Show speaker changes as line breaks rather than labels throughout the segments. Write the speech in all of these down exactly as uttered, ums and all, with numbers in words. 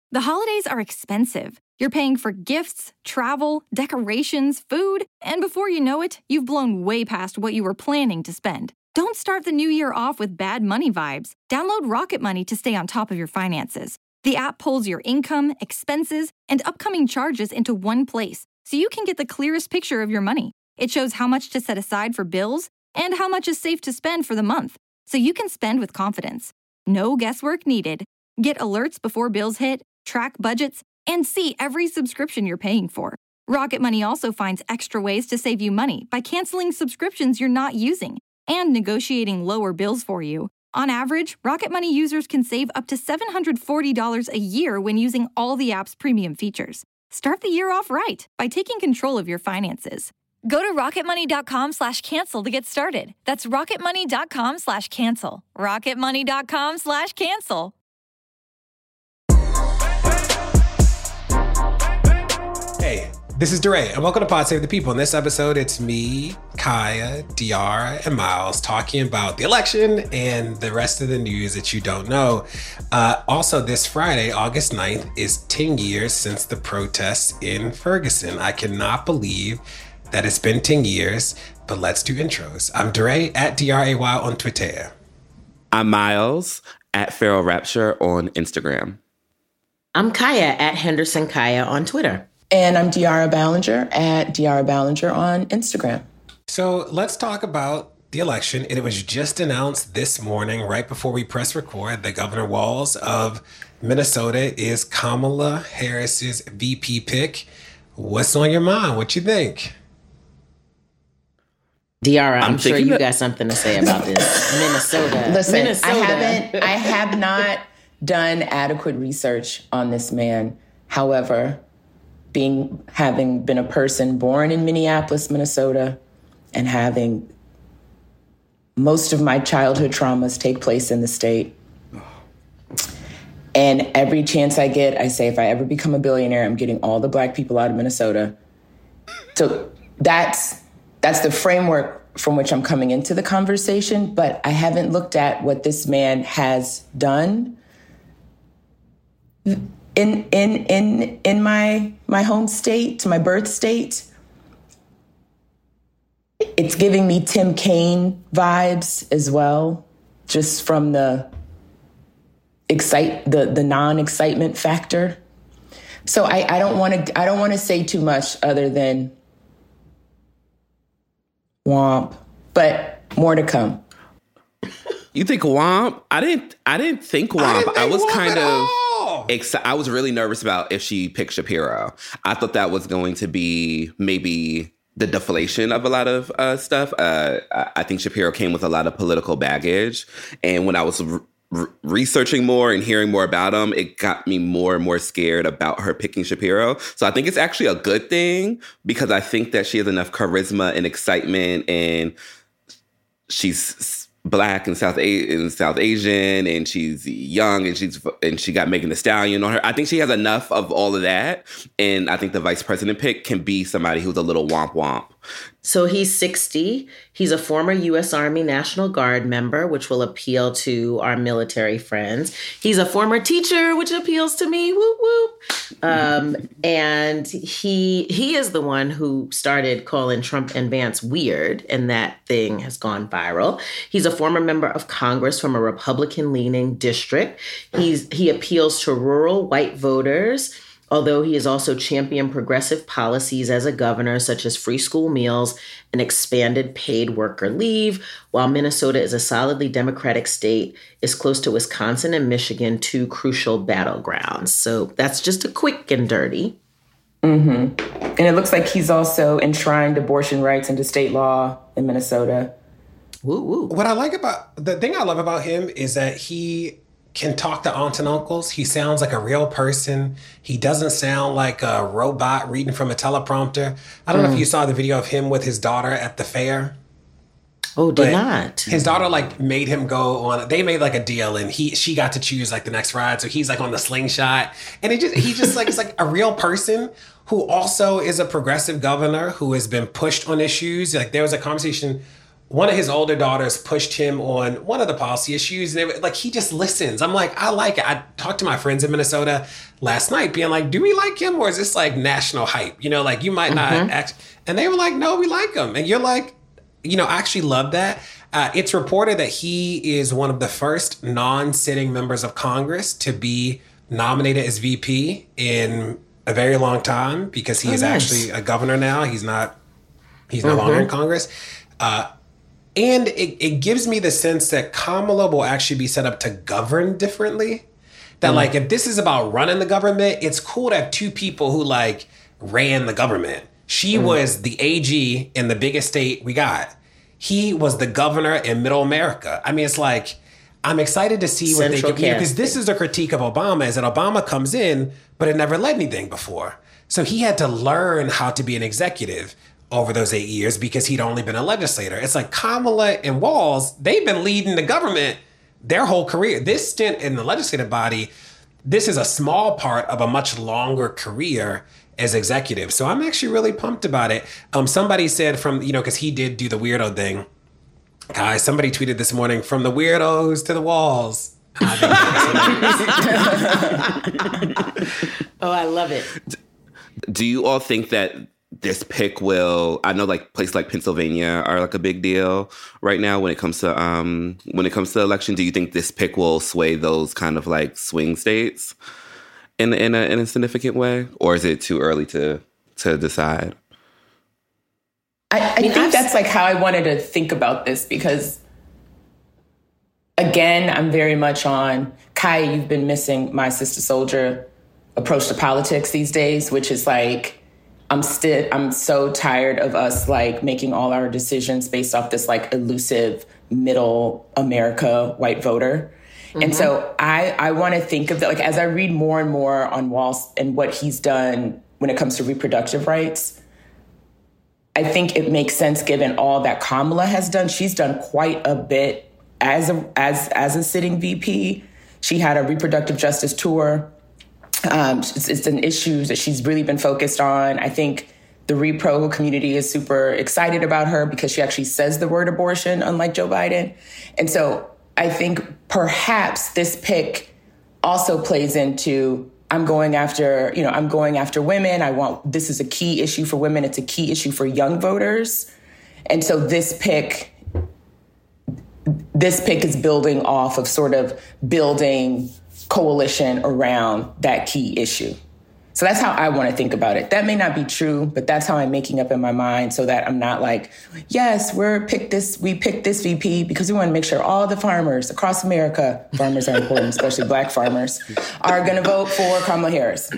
The holidays are expensive. You're paying for gifts, travel, decorations, food, and before you know it, you've blown way past what you were planning to spend. Don't start the new year off with bad money vibes. Download Rocket Money to stay on top of your finances. The app pulls your income, expenses, and upcoming charges into one place, so you can get the clearest picture of your money. It shows how much to set aside for bills and how much is safe to spend for the month, so you can spend with confidence. No guesswork needed. Get alerts before bills hit, track budgets, and see every subscription you're paying for. Rocket Money also finds extra ways to save you money by canceling subscriptions you're not using and negotiating lower bills for you. On average, Rocket Money users can save up to seven hundred forty dollars a year when using all the app's premium features. Start the year off right by taking control of your finances. Go to rocketmoney.com slash cancel to get started. That's rocketmoney.com slash cancel. rocketmoney.com slash cancel.
Hey, this is DeRay, and welcome to Pod Save the People. In this episode, it's me, Kaya, Diara, and Miles talking about the election and the rest of the news that you don't know. Uh, also, this Friday, August ninth, is ten years since the protests in Ferguson. I cannot believe that it's been ten years, but let's do intros. I'm DeRay, at D R A Y on Twitter.
I'm Miles, at Feral Rapture on Instagram.
I'm Kaya, at Henderson Kaya on Twitter.
And I'm Diara Ballinger at Diara Ballinger on Instagram.
So let's talk about the election. It was just announced this morning, right before we press record, that Governor Walz of Minnesota is Kamala Harris's V P pick. What's on your mind? What you think?
Diara, I'm, I'm sure you
that-
got something to say about this. Minnesota.
Listen,
Minnesota.
I haven't, I have not done adequate research on this man. However, being having been a person born in Minneapolis, Minnesota, and having most of my childhood traumas take place in the state. And every chance I get, I say, if I ever become a billionaire, I'm getting all the Black people out of Minnesota. So that's that's the framework from which I'm coming into the conversation. But I haven't looked at what this man has done in in in in my my home state, my birth state. It's giving me Tim Kaine vibes as well, just from the excite the the non-excitement factor. So I, I don't want to I don't want to say too much other than womp, but more to come.
You think womp? I didn't. I didn't think womp.
I, didn't think
I was
womp
kind
at
of.
all.
Exci- I was really nervous about if she picked Shapiro. I thought that was going to be maybe the deflation of a lot of uh, stuff. Uh, I think Shapiro came with a lot of political baggage, and when I was re- re- researching more and hearing more about him, it got me more and more scared about her picking Shapiro. So I think it's actually a good thing because I think that she has enough charisma and excitement, and she's Black and South A- and South Asian, and she's young, and she's and she got Megan Thee Stallion on her. I think she has enough of all of that, and I think the vice president pick can be somebody who's a little womp womp.
So he's sixty. He's a former U S Army National Guard member, which will appeal to our military friends. He's a former teacher, which appeals to me. Whoop, whoop. Um, and he he is the one who started calling Trump and Vance weird, and that thing has gone viral. He's a former member of Congress from a Republican-leaning district. He's he appeals to rural white voters, although he has also championed progressive policies as a governor, such as free school meals and expanded paid worker leave. While Minnesota is a solidly Democratic state, is close to Wisconsin and Michigan, two crucial battlegrounds. So that's just a quick and dirty.
Mm-hmm. And it looks like he's also enshrined abortion rights into state law in Minnesota.
Woo woo.
What I like about, the thing I love about him is that he can talk to aunts and uncles. He sounds like a real person. He doesn't sound like a robot reading from a teleprompter. I don't mm. know if you saw the video of him with his daughter at the fair.
Oh, did not.
His daughter like made him go on. They made like a deal, and he she got to choose like the next ride. So he's like on the slingshot, and it just he just like is like a real person who also is a progressive governor who has been pushed on issues. Like there was a conversation one of his older daughters pushed him on one of the policy issues. And it, like, he just listens. I'm like, I like it. I talked to my friends in Minnesota last night being like, do we like him? Or is this like national hype? You know, like you might not mm-hmm. act. And they were like, no, we like him. And you're like, you know, I actually love that. Uh, it's reported that he is one of the first non-sitting members of Congress to be nominated as V P in a very long time because he oh, is nice. actually a governor now. He's not, he's no mm-hmm. longer in Congress. Uh, And it, it gives me the sense that Kamala will actually be set up to govern differently. That, mm. like, if this is about running the government, it's cool to have two people who, like, ran the government. She mm. was the A G in the biggest state we got. He was the governor in Middle America. I mean, it's like, I'm excited to see what Central they can do. Because this is the critique of Obama, is that Obama comes in, but it never led anything before. So he had to learn how to be an executive over those eight years because he'd only been a legislator. It's like Kamala and Walz, they've been leading the government their whole career. This stint in the legislative body, this is a small part of a much longer career as executive. So I'm actually really pumped about it. Um, somebody said from, you know, because he did do the weirdo thing. Guys, somebody tweeted this morning, from the weirdos to the walls.
Oh, I love it.
Do you all think that this pick will, I know like places like Pennsylvania are like a big deal right now when it comes to um when it comes to election. Do you think this pick will sway those kind of like swing states in in a in a significant way, or is it too early to to decide?
I, I, I mean, think I've, that's like how I wanted to think about this, because again, I'm very much on Kaya. You've been missing my sister soldier approach to politics these days, which is like, I'm still, I'm so tired of us like making all our decisions based off this like elusive middle America white voter. Mm-hmm. And so I, I want to think of that, like, as I read more and more on Walz and what he's done when it comes to reproductive rights, I think it makes sense given all that Kamala has done. She's done quite a bit as a, as, as a sitting V P. She had a reproductive justice tour. Um, it's, it's an issue that she's really been focused on. I think the repro community is super excited about her because she actually says the word abortion, unlike Joe Biden. And so I think perhaps this pick also plays into, I'm going after, you know, I'm going after women. I want, this is a key issue for women. It's a key issue for young voters. And so this pick, this pick is building off of sort of building coalition around that key issue. So that's how I want to think about it. That may not be true, but that's how I'm making up in my mind so that I'm not like, yes, we're picked this, we picked this V P because we want to make sure all the farmers across America, farmers are important, especially Black farmers, are going to vote for Kamala Harris.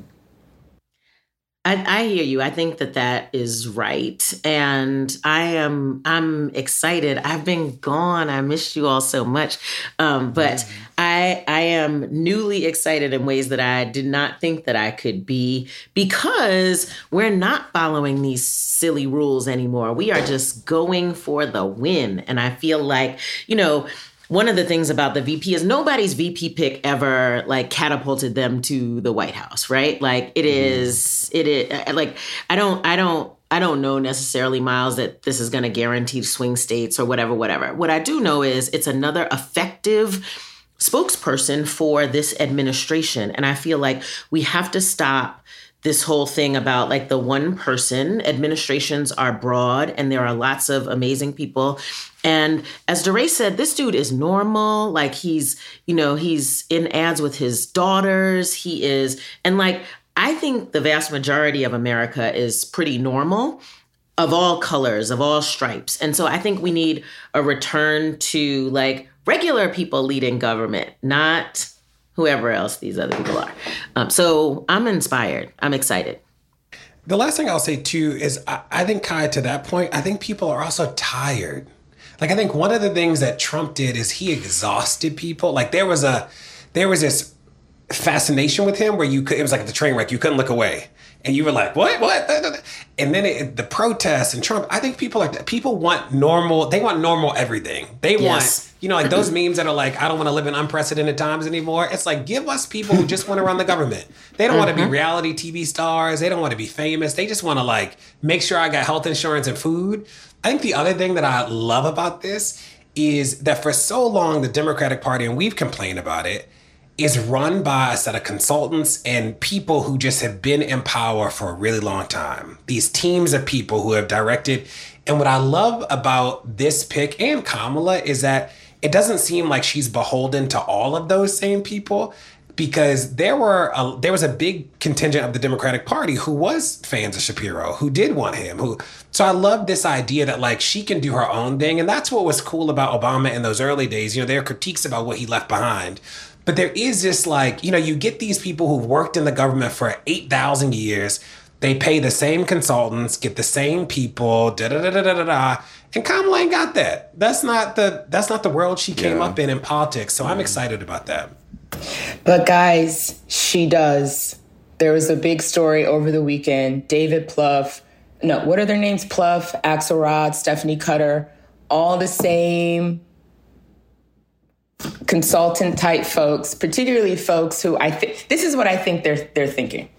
I, I hear you. I think that that is right. And I am, I'm excited. I've been gone. I missed you all so much. Um, but mm-hmm. I, I am newly excited in ways that I did not think that I could be, because we're not following these silly rules anymore. We are just going for the win. And I feel like, you know, one of the things about the V P is nobody's V P pick ever like catapulted them to the White House, right? Like it is, it is like, I don't, I don't, I don't know necessarily, Miles, that this is going to guarantee swing states or whatever, whatever. What I do know is it's another effective spokesperson for this administration. And I feel like we have to stop this whole thing about like the one person. Administrations are broad and there are lots of amazing people. And as DeRay said, this dude is normal. Like he's, you know, he's in ads with his daughters. He is. And like, I think the vast majority of America is pretty normal, of all colors, of all stripes. And so I think we need a return to like regular people leading government, not whoever else these other people are. Um, so I'm inspired. I'm excited.
The last thing I'll say too is I, I think, Kai, to that point, I think people are also tired. Like, I think one of the things that Trump did is he exhausted people. Like there was a, there was this fascination with him where you could, it was like the train wreck. You couldn't look away. And you were like, what, what? And then it, the protests and Trump, I think people are, people want normal, they want normal everything. They yes. want You know, like those memes that are like, I don't want to live in unprecedented times anymore. It's like, give us people who just want to run the government. They don't mm-hmm. want to be reality T V stars. They don't want to be famous. They just want to like make sure I got health insurance and food. I think the other thing that I love about this is that for so long, the Democratic Party, and we've complained about it, is run by a set of consultants and people who just have been in power for a really long time. These teams of people who have directed. And what I love about this pick and Kamala is that it doesn't seem like she's beholden to all of those same people, because there were a, there was a big contingent of the Democratic Party who was fans of Shapiro, who did want him. Who so I love this idea that like she can do her own thing, and that's what was cool about Obama in those early days. You know, there are critiques about what he left behind, but there is this like, you know, you get these people who've worked in the government for eight thousand years. They pay the same consultants, get the same people, da da da da da da. And Kamala ain't got that. That's not the that's not the world she came yeah. up in in politics. So mm. I'm excited about that.
But guys, she does. There was a big story over the weekend. David Plouffe, no, what are their names? Plouffe, Axelrod, Stephanie Cutter, all the same consultant type folks, particularly folks who I think this is what I think they're they're thinking.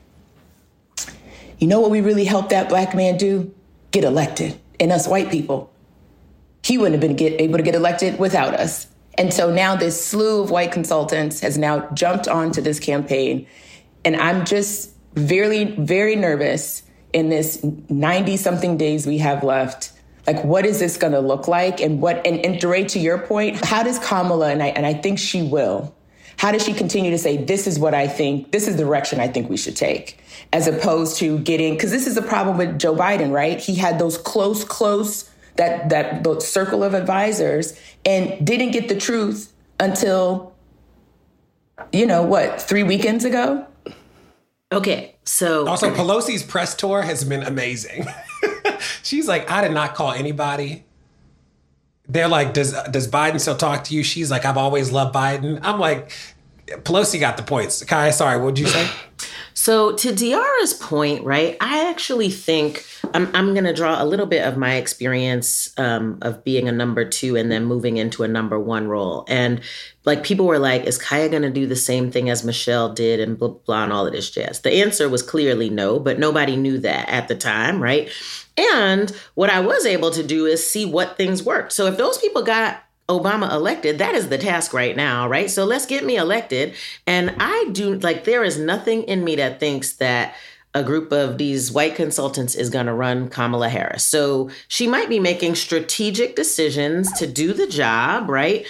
You know what we really helped that black man do? Get elected. And us white people. He wouldn't have been get, able to get elected without us. And so now this slew of white consultants has now jumped onto this campaign. And I'm just very, very nervous in this ninety-something days we have left. Like, what is this going to look like? And what? And, and DeRay, to your point, how does Kamala, and I, and I think she will, how does she continue to say, this is what I think, this is the direction I think we should take, as opposed to getting, because this is the problem with Joe Biden, right? He had those close, close, that that the circle of advisors, and didn't get the truth until, you know, what, three weekends ago?
Okay, so...
Also, Pelosi's press tour has been amazing. She's like, I did not call anybody. They're like, does does Biden still talk to you? She's like, I've always loved Biden. I'm like, Pelosi got the points. Kai, sorry, what did you say?
So to Diarra's point, right, I actually think I'm, I'm going to draw a little bit of my experience um, of being a number two and then moving into a number one role. And like people were like, is Kaya going to do the same thing as Michelle did and blah, blah, and all of this jazz? The answer was clearly no, but nobody knew that at the time, right? And what I was able to do is see what things worked. So if those people got Obama elected, that is the task right now, right? So let's get me elected. And I do, like, there is nothing in me that thinks that a group of these white consultants is going to run Kamala Harris. So she might be making strategic decisions to do the job, right?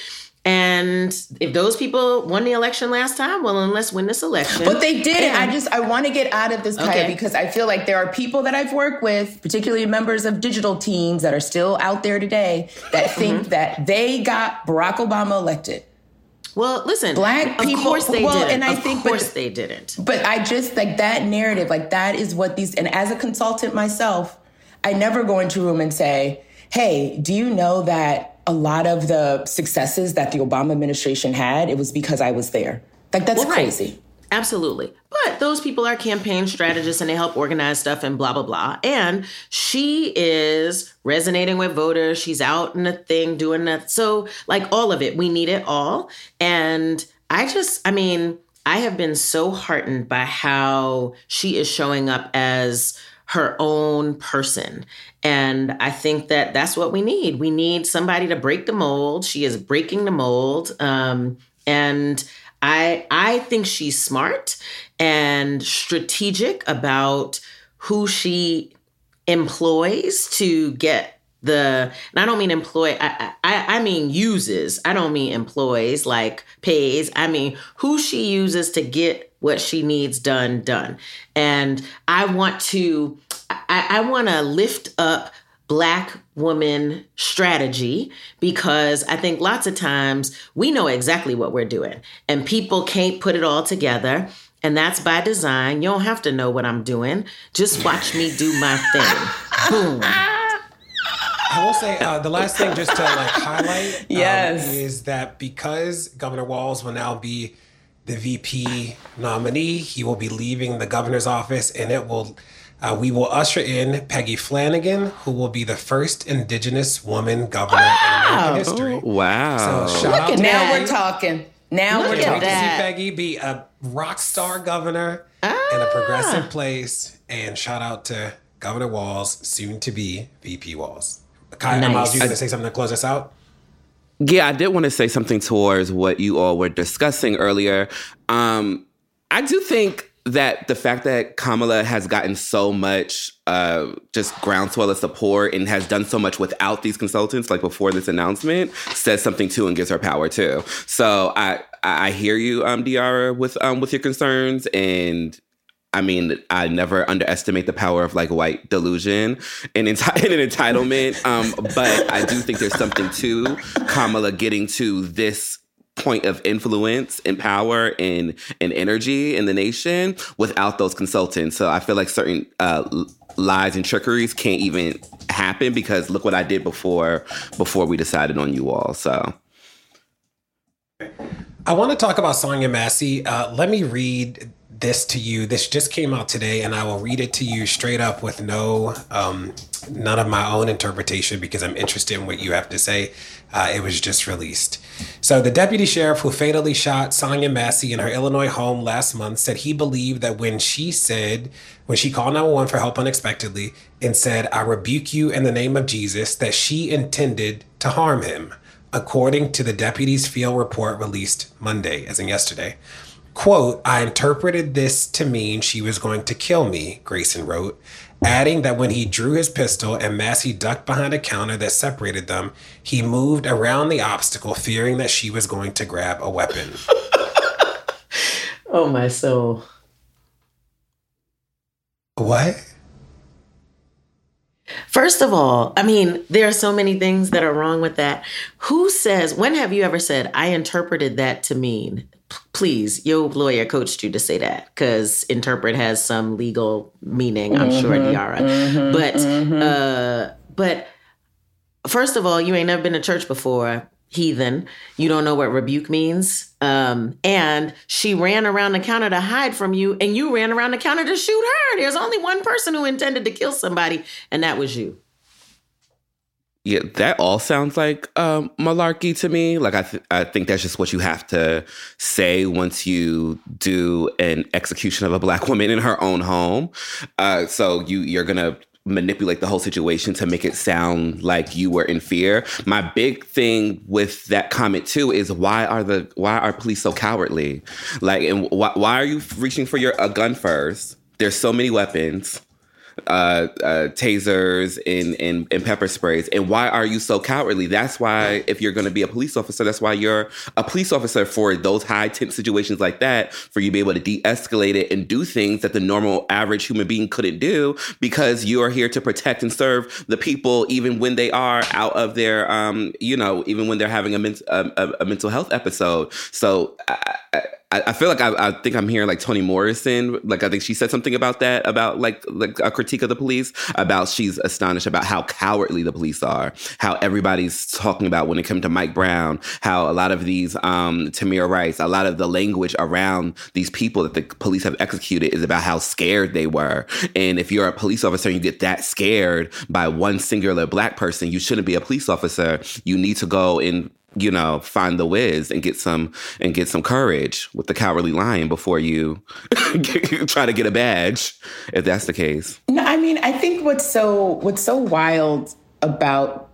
And if those people won the election last time, well, then let's win this election.
But they did. And I just, I want to get out of this, Kaya, okay. because I feel like there are people that I've worked with, particularly members of digital teams that are still out there today, that think mm-hmm. that they got Barack Obama elected.
Well, listen,
black people,
of course they
well,
didn't.
And I
of
think,
course
but,
they didn't.
But I just, like, that narrative, like, that is what these, and as a consultant myself, I never go into a room and say, hey, do you know that a lot of the successes that the Obama administration had, it was because I was there. Like, that's well, crazy.
Right. Absolutely. But those people are campaign strategists and they help organize stuff and blah, blah, blah. And she is resonating with voters. She's out in the thing doing that. So like all of it, we need it all. And I just, I mean, I have been so heartened by how she is showing up as her own person. And I think that that's what we need. We need somebody to break the mold. She is breaking the mold. Um, and I I think she's smart and strategic about who she employs to get the, and I don't mean employ, I, I, I mean uses. I don't mean employs, like pays. I mean who she uses to get what she needs done, done. And I want to, I, I want to lift up Black woman strategy, because I think lots of times we know exactly what we're doing and people can't put it all together. And that's by design. You don't have to know what I'm doing. Just watch me do my thing. Boom.
I will say uh, the last thing just to like highlight
yes.
um, is that because Governor Walz will now be the V P nominee, he will be leaving the governor's office, and it will Uh, we will usher in Peggy Flanagan, who will be the first Indigenous woman governor wow. in American history.
Oh, wow.
So shout out to
now
Peggy.
we're talking. Now
Look
we're
at
talking.
to see Peggy be a rock star governor
ah.
in a progressive place. And shout out to Governor Walz, soon to be V P Walz. Kaya,
Nice.
Miles, you going to say something to close us out?
Yeah, I did want to say something towards what you all were discussing earlier. Um, I do think that the fact that Kamala has gotten so much uh, just groundswell of support and has done so much without these consultants, like before this announcement, says something too and gives her power too. So I I hear you, um, Diarra, with um with your concerns, and I mean, I never underestimate the power of like white delusion and, enti- and an entitlement. Um, but I do think there's something to Kamala getting to this point of influence and power and, and energy in the nation without those consultants. So I feel like certain uh, lies and trickeries can't even happen because look what I did before before we decided on you all. So
I want to talk about Sonia Massey. Uh, let me read this to you. This just came out today, and I will read it to you straight up with no, um, none of my own interpretation because I'm interested in what you have to say. Uh, it was just released. So the deputy sheriff who fatally shot Sonia Massey in her Illinois home last month said he believed that when she said, when she called nine one one for help unexpectedly and said, "I rebuke you in the name of Jesus," that she intended to harm him, according to the deputy's field report released Monday, as in yesterday. Quote, "I interpreted this to mean she was going to kill me," Grayson wrote, adding that when he drew his pistol and Massey ducked behind a counter that separated them, he moved around the obstacle, fearing that she was going to grab a weapon.
Oh, my soul.
What?
First of all, I mean, there are so many things that are wrong with that. Who says, when have you ever said, "I interpreted that to mean"? P- please, your lawyer coached you to say that because interpret has some legal meaning, I'm mm-hmm, sure, Diarra. Mm-hmm, but, mm-hmm. uh, but first of all, you ain't never been to church before, heathen. You don't know what rebuke means. Um, and she ran around the counter to hide from you, and you ran around the counter to shoot her. There's only one person who intended to kill somebody, and that was you.
Yeah, that all sounds like um, malarkey to me. Like, I, th- I think that's just what you have to say once you do an execution of a Black woman in her own home. Uh, so you, you're going to manipulate the whole situation to make it sound like you were in fear. My big thing with that comment too is why are the why are police so cowardly? Like, and why why are you reaching for your a gun first? There's so many weapons. Uh, uh, tasers and, and, and pepper sprays. And why are you so cowardly? That's why, if you're going to be a police officer, that's why you're a police officer for those high tense situations like that, for you to be able to de-escalate it and do things that the normal average human being couldn't do, because you are here to protect and serve the people, even when they are out of their, um, you know, even when they're having a, men- a, a mental health episode. So I, I, I feel like I, I think I'm hearing like Toni Morrison. Like, I think she said something about that, about like, like a critique of the police, about she's astonished about how cowardly the police are, how everybody's talking about when it comes to Mike Brown, how a lot of these, um, Tamir Rice, a lot of the language around these people that the police have executed is about how scared they were. And if you're a police officer and you get that scared by one singular Black person, you shouldn't be a police officer. You need to go and, you know, find the whiz and get some and get some courage with the cowardly lion before you try to get a badge, if that's the case.
No, I mean, I think what's so what's so wild about,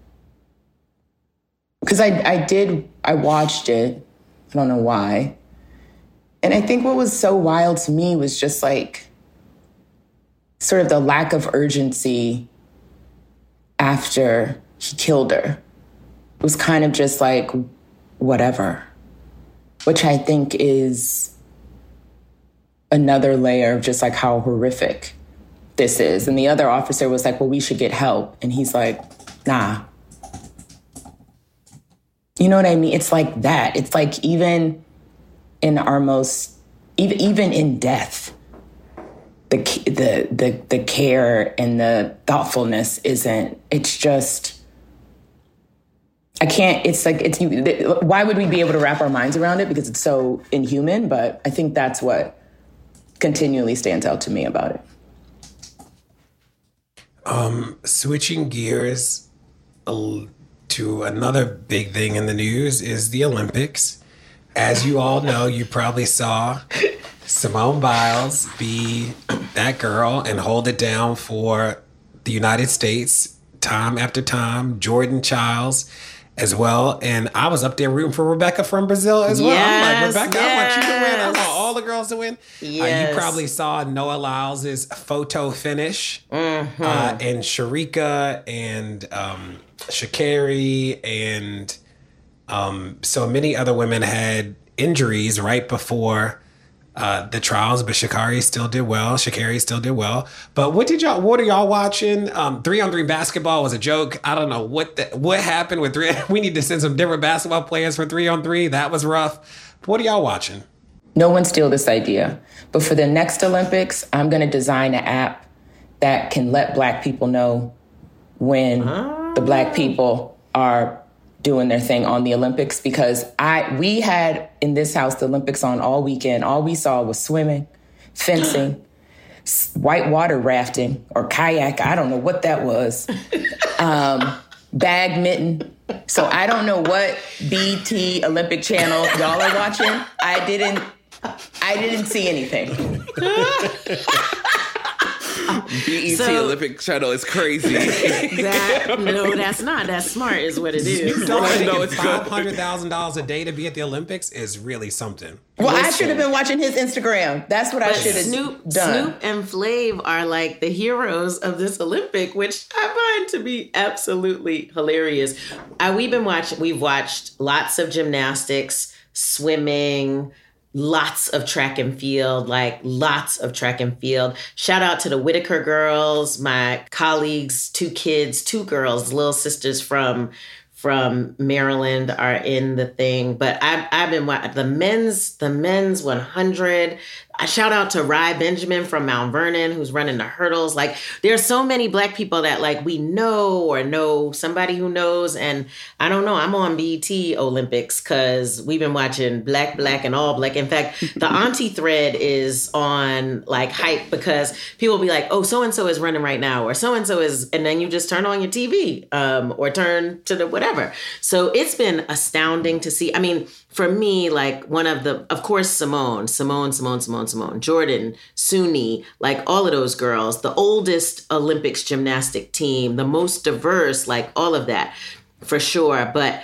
because I I did I watched it, I don't know why, and I think what was so wild to me was just like sort of the lack of urgency after he killed her. It was kind of just like, whatever, which I think is another layer of just like how horrific this is. And the other officer was like, well, we should get help. And he's like, nah. You know what I mean? It's like that. It's like even in our most, even, even in death, the, the, the, the care and the thoughtfulness isn't, it's just, I can't, it's like, it's, why would we be able to wrap our minds around it? Because it's so inhuman, but I think that's what continually stands out to me about it.
Um, switching gears a- to another big thing in the news is the Olympics. As you all know, you probably saw Simone Biles be that girl and hold it down for the United States time after time. Jordan Childs as well. And I was up there rooting for Rebecca from Brazil as well.
Yes,
I'm like, Rebecca,
yes.
I want you to win. I want all the girls to win.
Yes.
Uh, you probably saw Noah Lyles' photo finish.
Mm-hmm.
Uh, and Sharika and um, Sha'Carri and um, so many other women had injuries right before uh, the trials, but Sha'Carri still did well. Sha'Carri still did well. But what did y'all? What are y'all watching? Um, three on three basketball was a joke. I don't know what the, what happened with three. We need to send some different basketball players for three on three. That was rough. What are y'all watching?
No one steal this idea. But for the next Olympics, I'm going to design an app that can let Black people know when oh. the Black people are doing their thing on the Olympics, because I we had in this house the Olympics on all weekend. All we saw was swimming, fencing, whitewater rafting or kayak. I don't know what that was. Um, badminton. So I don't know what B T Olympic channel y'all are watching. I didn't. I didn't see anything.
B E T
So-
Olympic channel is crazy.
That no, that's not. That's smart, is what it is.
Don't
I
think
know it's
five hundred thousand dollars a day to be at the Olympics is really something.
Well, I
Listen.
should have been watching his Instagram. That's what I
But
should have
Snoop,
done.
Snoop and Flav are like the heroes of this Olympic, which I find to be absolutely hilarious. Uh, we've been watching. We've watched lots of gymnastics, swimming, lots of track and field, like lots of track and field. Shout out to the Whitaker girls, my colleagues, two kids, two girls, little sisters from from Maryland are in the thing. But I've, I've been watching the men's, the men's one hundred. I shout out to Rye Benjamin from Mount Vernon, who's running the hurdles. Like, there's so many Black people that like we know or know somebody who knows. And I don't know, I'm on B E T Olympics because we've been watching Black, Black, and All Black. In fact, the Auntie thread is on like hype because people will be like, oh, so-and-so is running right now, or so-and-so is, and then you just turn on your T V um, or turn to the whatever. So it's been astounding to see. I mean, for me, like one of the, of course, Simone, Simone, Simone, Simone, Simone, Jordan, Suni, like all of those girls, the oldest Olympics gymnastic team, the most diverse, like all of that, for sure. But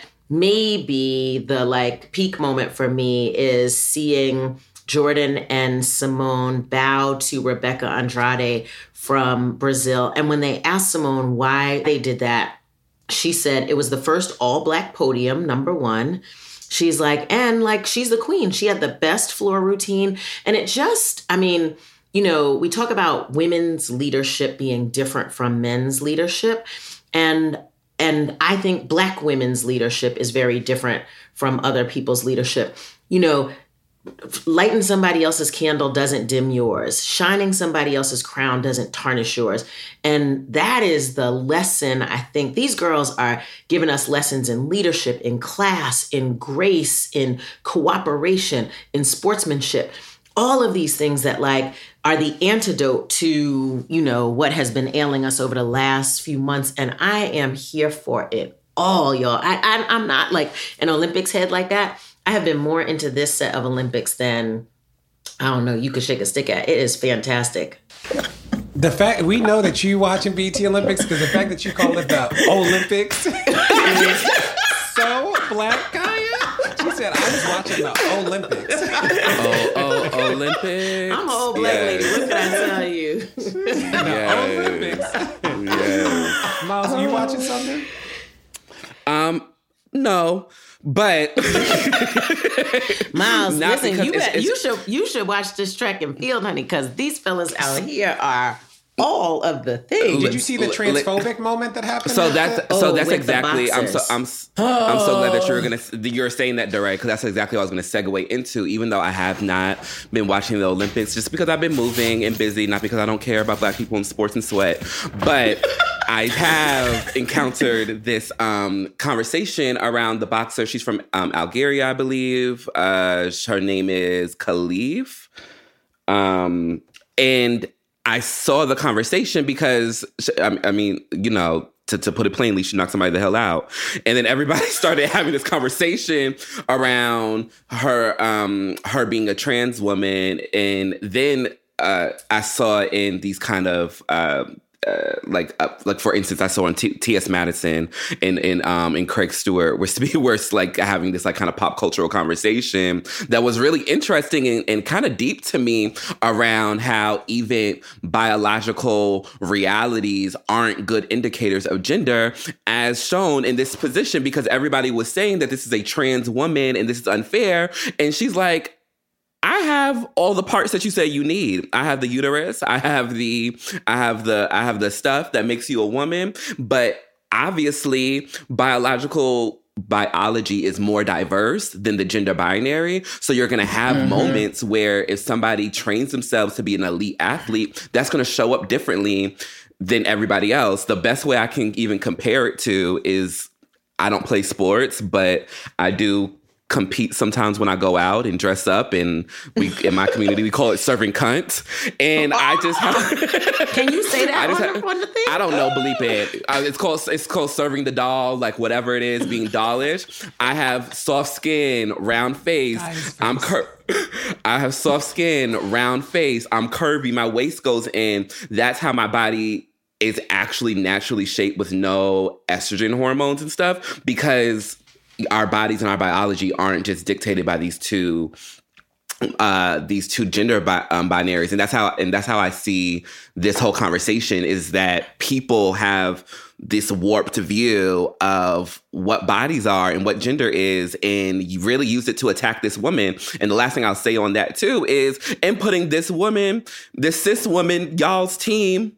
maybe the like peak moment for me is seeing Jordan and Simone bow to Rebecca Andrade from Brazil. And when they asked Simone why they did that, she said it was the first all-Black podium, number one. She's like, and like, she's the queen. She had the best floor routine. And it just, I mean, you know, we talk about women's leadership being different from men's leadership. And, and I think Black women's leadership is very different from other people's leadership. You know, lighting somebody else's candle doesn't dim yours. Shining somebody else's crown doesn't tarnish yours. And that is the lesson. I think these girls are giving us lessons in leadership, in class, in grace, in cooperation, in sportsmanship. All of these things that like are the antidote to, you know, what has been ailing us over the last few months. And I am here for it all, y'all. I, I, I'm not like an Olympics head like that. I have been more into this set of Olympics than, I don't know, you could shake a stick at. It is fantastic.
The fact we know that you watching B T Olympics because the fact that you call it the Olympics is so Black, Kaya. She said, I was watching the Olympics.
Oh, oh, Olympics.
I'm an old Black
Yes.
lady. What can I tell you?
The
Yes.
Olympics.
Yes.
Miles, are you watching something?
Um, no. But
Miles,
Not
listen,
because
you,
it's-
got-
it's-
you should you should watch this track and field, honey, because these fellas out here are all of the things.
Did you see the
Li-
transphobic moment that happened?
so
at
that's
the-
so
Oh,
that's
with the
exactly. I'm so
boxers.
I'm s- I'm so glad that you're gonna you're saying that, Dare, because that's exactly what I was gonna segue into. Even though I have not been watching the Olympics, just because I've been moving and busy, not because I don't care about Black people in sports and sweat, but I have encountered this um, conversation around the boxer. She's from um, Algeria, I believe. Uh, her name is Khalif, um, and I saw the conversation because, I, I mean, you know, to, to put it plainly, she knocked somebody the hell out. And then everybody started having this conversation around her, um, her being a trans woman. And then uh, I saw in these kind of, uh, Uh, like, uh, like for instance, I saw on T- T.S. Madison and and um and Craig Stewart, we're we're like having this like kind of pop cultural conversation that was really interesting and, and kind of deep to me around how even biological realities aren't good indicators of gender, as shown in this position, because everybody was saying that this is a trans woman and this is unfair, and she's like, I have all the parts that you say you need. I have the uterus. I have the, I have the, I have the stuff that makes you a woman. But obviously, biological biology is more diverse than the gender binary. So you're going to have mm-hmm. moments where if somebody trains themselves to be an elite athlete, that's going to show up differently than everybody else. The best way I can even compare it to is, I don't play sports, but I do compete sometimes when I go out and dress up, and we in my community we call it serving cunt. And I just have,
can you say that
I just
on,
have,
on the thing?
I don't know, bleep it. Uh, it's called it's called serving the doll, like whatever it is, being dollish. I have soft skin, round face. I'm cur- I have soft skin, round face. I'm curvy. My waist goes in. That's how my body is actually naturally shaped with no estrogen hormones and stuff, because our bodies and our biology aren't just dictated by these two, uh, these two gender bi- um, binaries, and that's how and that's how I see this whole conversation. Is that people have this warped view of what bodies are and what gender is, and you really use it to attack this woman. And the last thing I'll say on that too is, and putting this woman, this cis woman, y'all's team,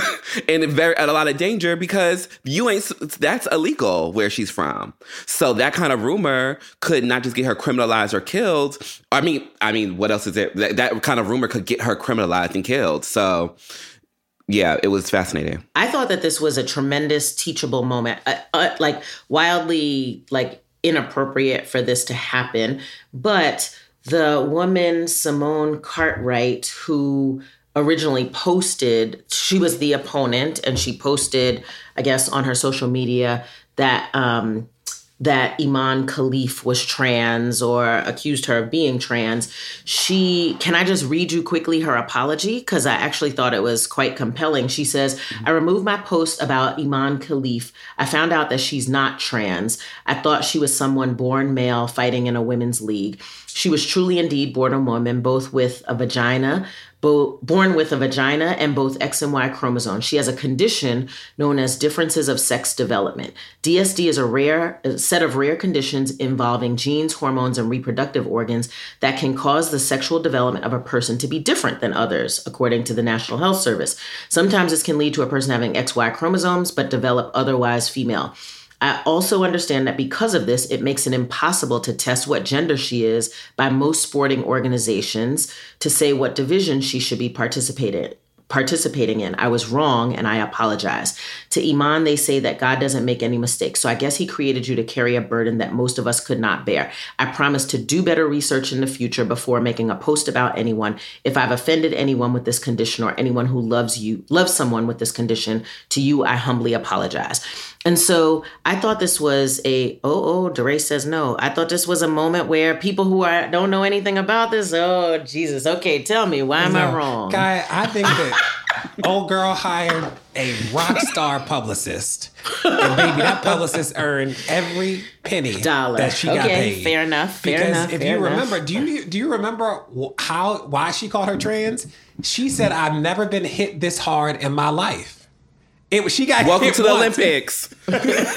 and very at a lot of danger, because you ain't that's illegal where she's from. So that kind of rumor could not just get her criminalized or killed. I mean, I mean, what else is there? That, that kind of rumor could get her criminalized and killed. So yeah, it was fascinating.
I thought that this was a tremendous teachable moment, uh, uh, like wildly like inappropriate for this to happen. But the woman, Simone Cartwright, who originally posted, she was the opponent, and she posted, I guess, on her social media that um, that Iman Khalif was trans, or accused her of being trans. She, can I just read you quickly her apology? Because I actually thought it was quite compelling. She says, I removed my post about Iman Khalif. I found out that she's not trans. I thought she was someone born male fighting in a women's league. She was truly indeed born a woman, both with a vagina, Bo- born with a vagina and both X and Y chromosomes. She has a condition known as differences of sex development. D S D is a rare a set of rare conditions involving genes, hormones, and reproductive organs that can cause the sexual development of a person to be different than others, according to the National Health Service. Sometimes this can lead to a person having X Y chromosomes, but develop otherwise female. I also understand that because of this, it makes it impossible to test what gender she is by most sporting organizations to say what division she should be participated, participating in. I was wrong, and I apologize. To Iman, they say that God doesn't make any mistakes. So I guess he created you to carry a burden that most of us could not bear. I promise to do better research in the future before making a post about anyone. If I've offended anyone with this condition, or anyone who loves you, loves someone with this condition, to you, I humbly apologize. And so I thought this was a, oh, oh, DeRay says no. I thought this was a moment where people who are don't know anything about this, oh, Jesus, okay, tell me, why am
no,
I wrong?
Guy, I think that old girl hired a rock star publicist. And baby, that publicist earned every penny
dollar
that she
okay,
got paid.
Fair enough, fair
because
enough.
if
fair
you
enough.
remember, do you do you remember how why she called her trans? She said, I've never been hit this hard in my life. It was, she got
Welcome
hit
to the
once.
Olympics.
It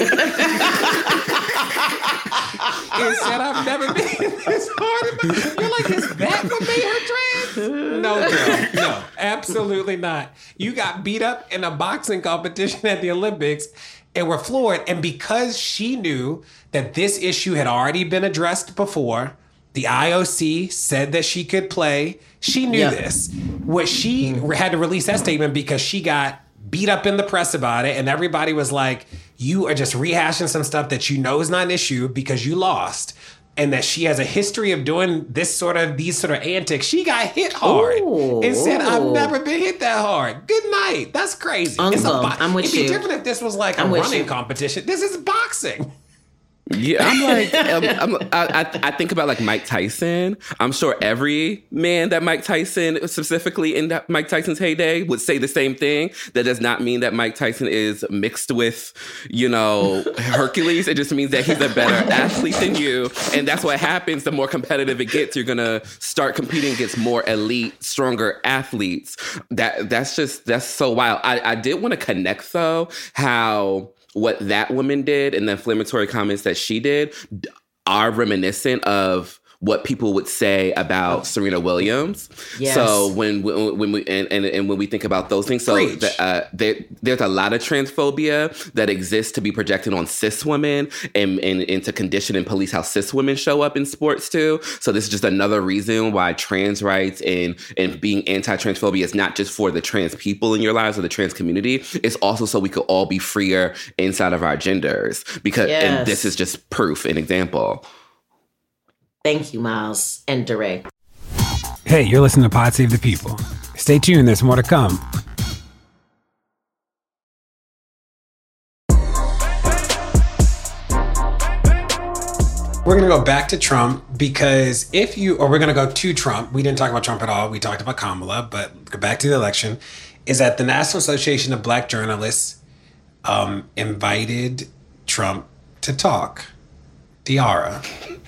said, I've never been hit this hard in my life. You're like, is that what made her trans? No, girl. No, absolutely not. You got beat up in a boxing competition at the Olympics and were floored. And because she knew that this issue had already been addressed before, the I O C said that she could play. She knew yep. this. What she mm-hmm. had to release that statement because she got beat up in the press about it, and everybody was like, you are just rehashing some stuff that you know is not an issue because you lost. and that she has a history of doing this sort of, these sort of antics, she got hit hard
Ooh.
and said, I've never been hit that hard. Good night. That's crazy.
Uncle,
it's a bo-
I'm with
It'd
you.
be different if this was like
I'm
a
with
running
you.
competition. This is boxing.
Yeah, I'm like, um, I'm, I, I, I think about like Mike Tyson. I'm sure every man that Mike Tyson, specifically in that Mike Tyson's heyday, would say the same thing. That does not mean that Mike Tyson is mixed with, you know, Hercules. It just means that he's a better athlete than you. And that's what happens. The more competitive it gets, you're going to start competing against more elite, stronger athletes. That That's just, that's so wild. I, I did want to connect, though, how what that woman did and the inflammatory comments that she did are reminiscent of what people would say about Serena Williams.
Yes.
So when when, when we and, and, and when we think about those things, so the, uh, there, there's a lot of transphobia that exists to be projected on cis women and, and, and to condition and police how cis women show up in sports too. So this is just another reason why trans rights and and being anti-transphobia is not just for the trans people in your lives or the trans community. It's also so we could all be freer inside of our genders. Because
Yes.
and this is just proof, an example.
Thank you, Miles and DeRay.
Hey, you're listening to Pod Save the People. Stay tuned, there's more to come. We're going to go back to Trump because if you, or we're going to go to Trump. We didn't talk about Trump at all. We talked about Kamala, but go back to the election. Is that the National Association of Black Journalists um, invited Trump to talk. Diara.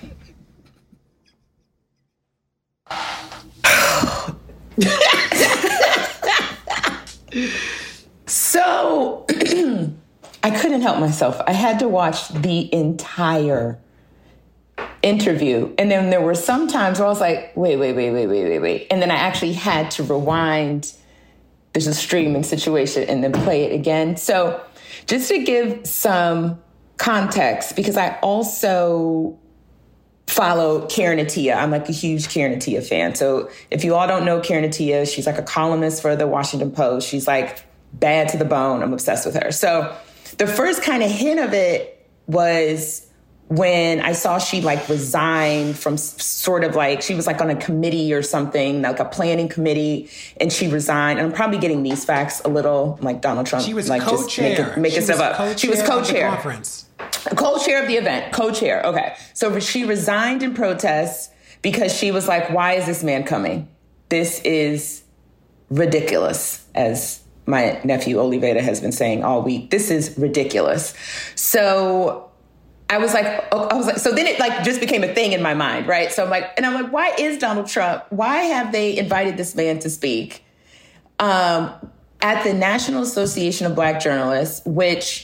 So I couldn't help myself. I had to watch the entire interview. And then there were some times where I was like, wait, wait, wait, wait, wait, wait, wait. And then I actually had to rewind. There's a streaming situation and then play it again. So just to give some context, because I also follow Karen Attiah. I'm like a huge Karen Attiah fan. So if you all don't know Karen Attiah, she's like a columnist for the Washington Post. She's like bad to the bone. I'm obsessed with her. So the first kind of hint of it was when I saw she like resigned from sort of like, she was like on a committee or something, like a planning committee, and she resigned. And I'm probably getting these facts a little like Donald Trump.
She was
like
co-chair.
Just making, making stuff up.
Co-chair
she was co-chair.
Of the conference.
Co-chair of the event, co-chair. Okay. So she resigned in protest because she was like, why is this man coming? This is ridiculous, as my nephew Oliveda has been saying all week. This is ridiculous. So I was like, I was like, so then it like just became a thing in my mind, right? So I'm like, and I'm like, why is Donald Trump, why have they invited this man to speak um, at the National Association of Black Journalists, which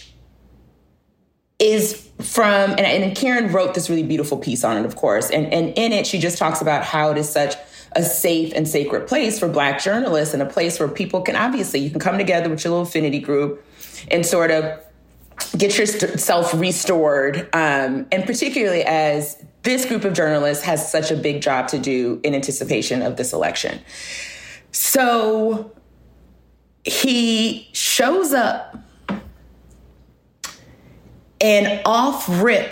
is from, and, and Karen wrote this really beautiful piece on it, of course. And, and in it, she just talks about how it is such a safe and sacred place for Black journalists and a place where people can, obviously, you can come together with your little affinity group and sort of get yourself restored. Um, and particularly as this group of journalists has such a big job to do in anticipation of this election. So he shows up and off rip.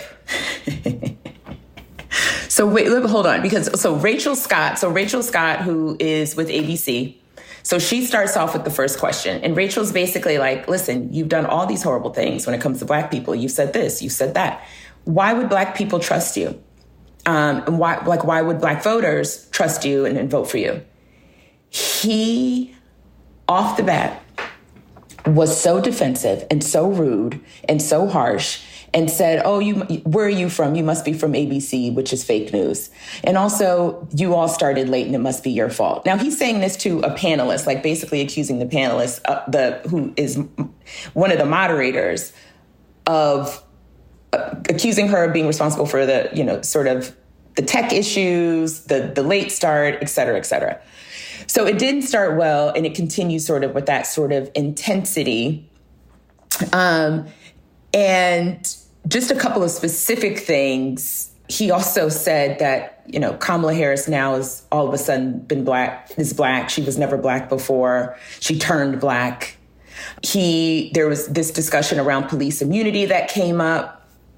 So wait, hold on, because so Rachel Scott, so Rachel Scott, who is with A B C, so she starts off with the first question, and Rachel's basically like, listen, you've done all these horrible things when it comes to Black people. You said this, you said that. Why would Black people trust you? Um, and why, like, why would Black voters trust you and, and vote for you? He, off the bat, was so defensive and so rude and so harsh and said, oh, you, where are you from? You must be from A B C, which is fake news. And also, you all started late and it must be your fault. Now, he's saying this to a panelist, like basically accusing the panelist, uh, the who is one of the moderators, of uh, accusing her of being responsible for the, you know, sort of the tech issues, the, the late start, et cetera, et cetera. So it didn't start well, and it continues sort of with that sort of intensity. Um, and just a couple of specific things. He also said that, you know, Kamala Harris now is all of a sudden been Black, is Black. She was never Black before. She turned Black. He, there was this discussion around police immunity that came up.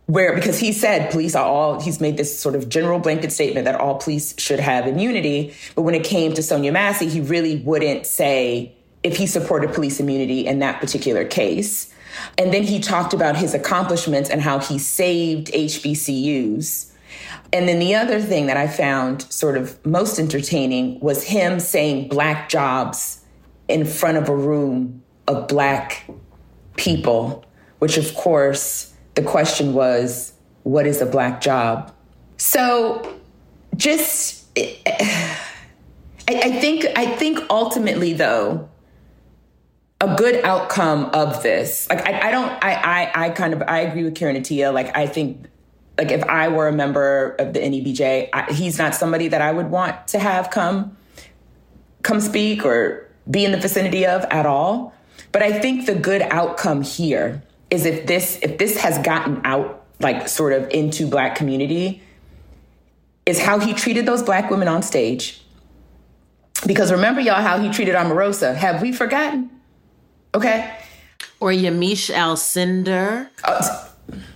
where, because he said police are all, he's made this sort of general blanket statement that all police should have immunity. But when it came to Sonia Massey, he really wouldn't say if he supported police immunity in that particular case. And then he talked about his accomplishments and how he saved H B C Us. And then the other thing that I found sort of most entertaining was him saying Black jobs in front of a room of Black people, which of course, the question was, what is a Black job? So just, I, I think, I think ultimately though, a good outcome of this, like, I, I don't, I, I, I kind of, I agree with Karen Attiah. Like, I think, like, if I were a member of the N E B J, I, he's not somebody that I would want to have come, come speak or be in the vicinity of at all. But I think the good outcome here is if this, if this has gotten out, like, sort of into Black community, is how he treated those Black women on stage. Because remember, y'all, how he treated Omarosa. Have we forgotten? Okay.
Or Yamiche Alcindor.
Uh,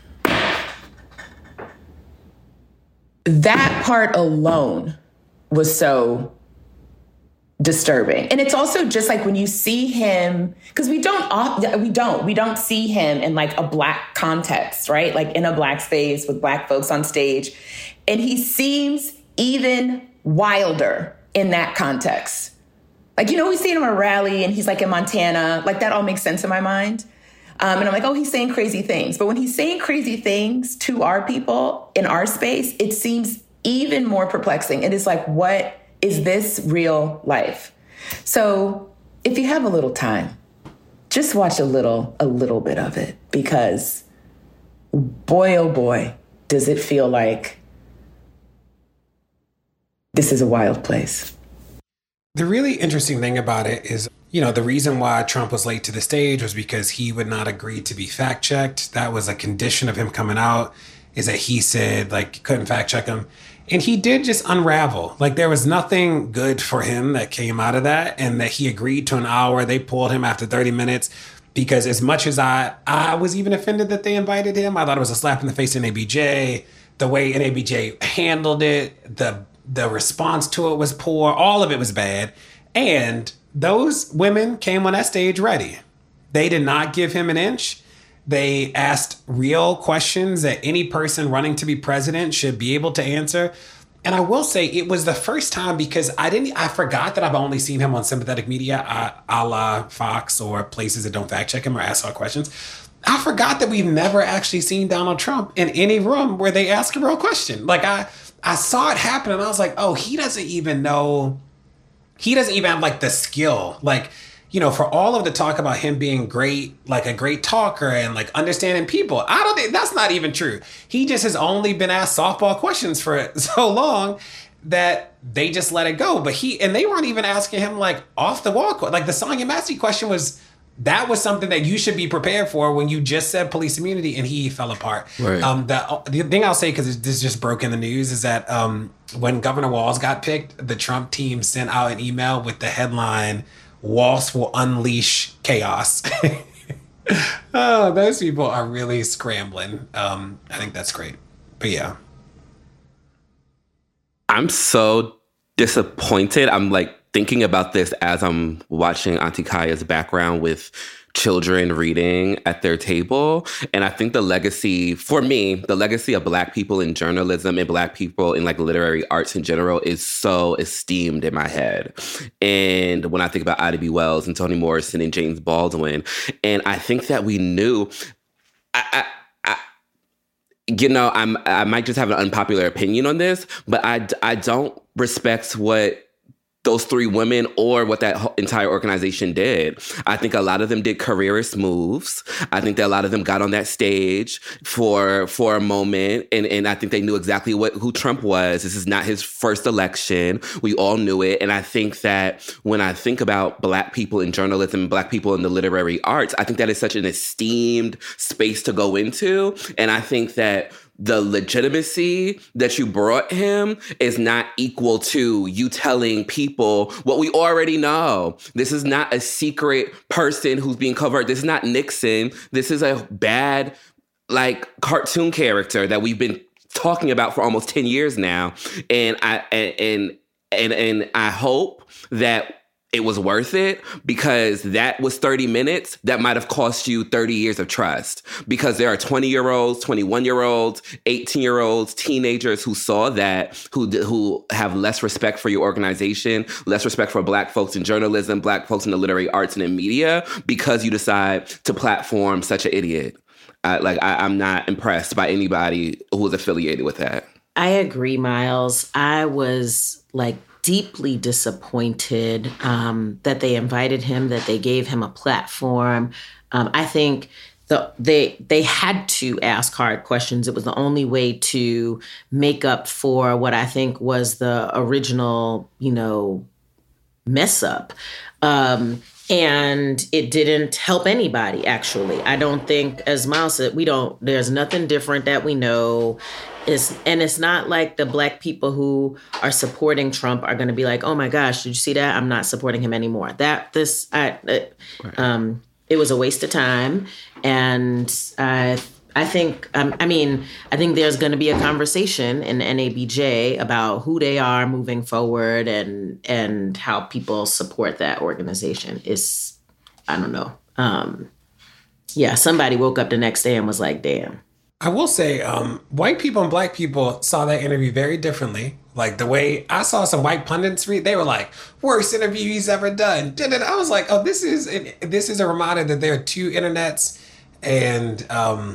that part alone was so disturbing. And it's also just like when you see him, because we don't, we don't, we don't see him in like a Black context, right? Like in a Black space with Black folks on stage. And he seems even wilder in that context. Like, you know, we see him at a rally and he's like in Montana, like that all makes sense in my mind. Um, and I'm like, oh, he's saying crazy things. But when he's saying crazy things to our people in our space, it seems even more perplexing. It is like, what is this real life? So if you have a little time, just watch a little, a little bit of it, because boy, oh boy, does it feel like this is a wild place.
The really interesting thing about it is, you know, the reason why Trump was late to the stage was because he would not agree to be fact checked. That was a condition of him coming out, is that he said, like, couldn't fact check him. And he did just unravel. Like, there was nothing good for him that came out of that, and that he agreed to an hour. They pulled him after thirty minutes because as much as I, I was even offended that they invited him, I thought it was a slap in the face to N A B J. The way N A B J handled it, the the response to it was poor. All of it was bad. And those women came on that stage ready. They did not give him an inch. They asked real questions that any person running to be president should be able to answer. And I will say it was the first time, because I didn't, I forgot that I've only seen him on sympathetic media, uh, a la Fox or places that don't fact check him or ask hard questions. I forgot that we've never actually seen Donald Trump in any room where they ask a real question. Like I, I saw it happen and I was like, oh, he doesn't even know. He doesn't even have like the skill. Like, you know, for all of the talk about him being great, like a great talker and like understanding people, I don't think that's not even true. He just has only been asked softball questions for so long that they just let it go. But he, and they weren't even asking him like off the wall. Like the Sonia Massey question was, that was something that you should be prepared for when you just said police immunity, and he fell apart. Right. Um, the, the thing I'll say, because this just broke in the news, is that um, when Governor Walz got picked, the Trump team sent out an email with the headline, Walz will unleash chaos. Oh, those people are really scrambling. Um, I think that's great. But yeah.
I'm so disappointed. I'm like, thinking about this as I'm watching Auntie Kaya's background with children reading at their table. And I think the legacy, for me, the legacy of Black people in journalism and Black people in like literary arts in general is so esteemed in my head. And when I think about Ida B. Wells and Toni Morrison and James Baldwin, and I think that we knew, I, I, I you know, I'm, I might just have an unpopular opinion on this, but I, I don't respect what those three women or what that entire organization did. I think a lot of them did careerist moves. I think that a lot of them got on that stage for for a moment, and, and I think they knew exactly what who Trump was. This is not his first election. We all knew it. And I think that when I think about Black people in journalism, Black people in the literary arts, I think that is such an esteemed space to go into. And I think that the legitimacy that you brought him is not equal to you telling people what we already know. This is not a secret person who's being covered. This is not Nixon. This is a bad like cartoon character that we've been talking about for almost ten years now. And I and and and I hope that it was worth it, because that was thirty minutes that might have cost you thirty years of trust, because there are twenty-year-olds, twenty-one-year-olds, eighteen-year-olds, teenagers who saw that, who who have less respect for your organization, less respect for Black folks in journalism, Black folks in the literary arts and in media, because you decide to platform such an idiot. I, like, I, I'm not impressed by anybody who is affiliated with that.
I agree, Miles. I was like, deeply disappointed um, that they invited him, that they gave him a platform. Um, I think the, they they had to ask hard questions. It was the only way to make up for what I think was the original, you know, mess up. Um, and it didn't help anybody, actually. I don't think, as Miles said, we don't, there's nothing different that we know. It's, and it's not like the Black people who are supporting Trump are going to be like, oh my gosh, did you see that? I'm not supporting him anymore. That this, I, it, right. um, it was a waste of time. And I, I think, um, I mean, I think there's going to be a conversation in N A B J about who they are moving forward and, and how people support that organization. Is, I don't know. Um, yeah, somebody woke up the next day and was like, damn.
I will say, um, white people and Black people saw that interview very differently. Like, the way I saw some white pundits read, they were like, worst interview he's ever done. And I was like, oh, this is this is a reminder that there are two internets, and um,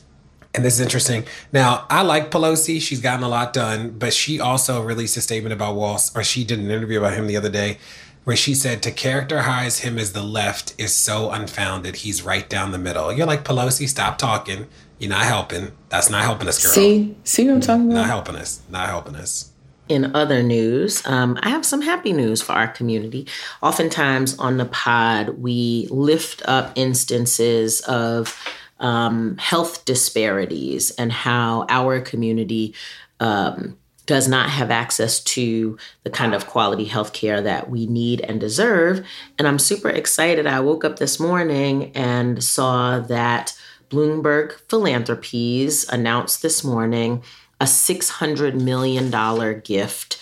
and this is interesting. Now, I like Pelosi. She's gotten a lot done, but she also released a statement about Walz, or she did an interview about him the other day, where she said to characterize him as the left is so unfounded. He's right down the middle. You're like, Pelosi, stop talking. You're not helping. That's not helping us, girl.
See? See what I'm talking about?
Not helping us. Not helping us.
In other news, um, I have some happy news for our community. Oftentimes on the pod, we lift up instances of um, health disparities and how our community um, does not have access to the kind of quality healthcare that we need and deserve. And I'm super excited. I woke up this morning and saw that Bloomberg Philanthropies announced this morning a six hundred million dollars gift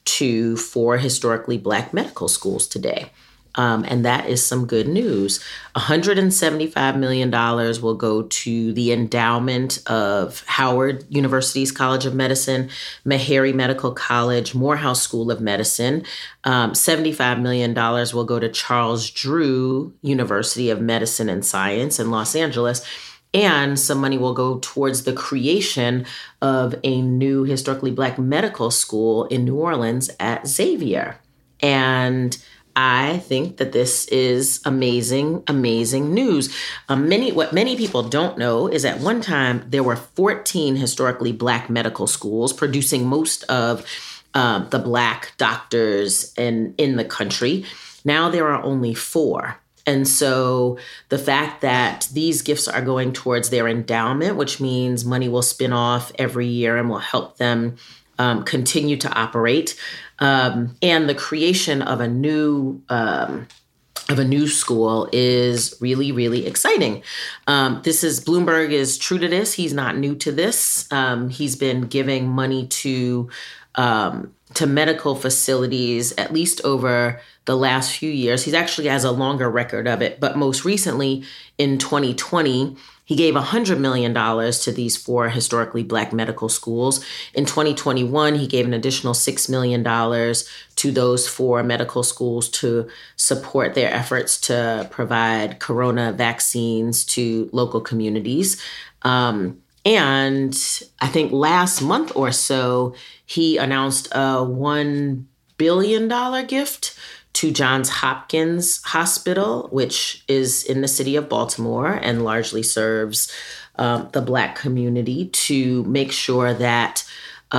to four historically Black medical schools today. Um, and that is some good news. one hundred seventy-five million dollars will go to the endowment of Howard University's College of Medicine, Meharry Medical College, Morehouse School of Medicine. Um, seventy-five million dollars will go to Charles Drew University of Medicine and Science in Los Angeles. And some money will go towards the creation of a new historically Black medical school in New Orleans at Xavier. And I think that this is amazing, amazing news. Um, many, what many people don't know is at one time there were fourteen historically Black medical schools producing most of um, the Black doctors in, in the country. Now there are only four. And so the fact that these gifts are going towards their endowment, which means money will spin off every year and will help them um, continue to operate, um, and the creation of a new um, of a new school is really, really exciting. Um, this is Bloomberg is true to this. He's not new to this. Um, he's been giving money to um, to medical facilities at least over the last few years. He actually has a longer record of it, but most recently in twenty twenty, he gave one hundred million dollars to these four historically Black medical schools. In twenty twenty-one, he gave an additional six million dollars to those four medical schools to support their efforts to provide corona vaccines to local communities. Um, and I think last month or so, he announced a one billion dollars gift to Johns Hopkins Hospital, which is in the city of Baltimore and largely serves um, the Black community, to make sure that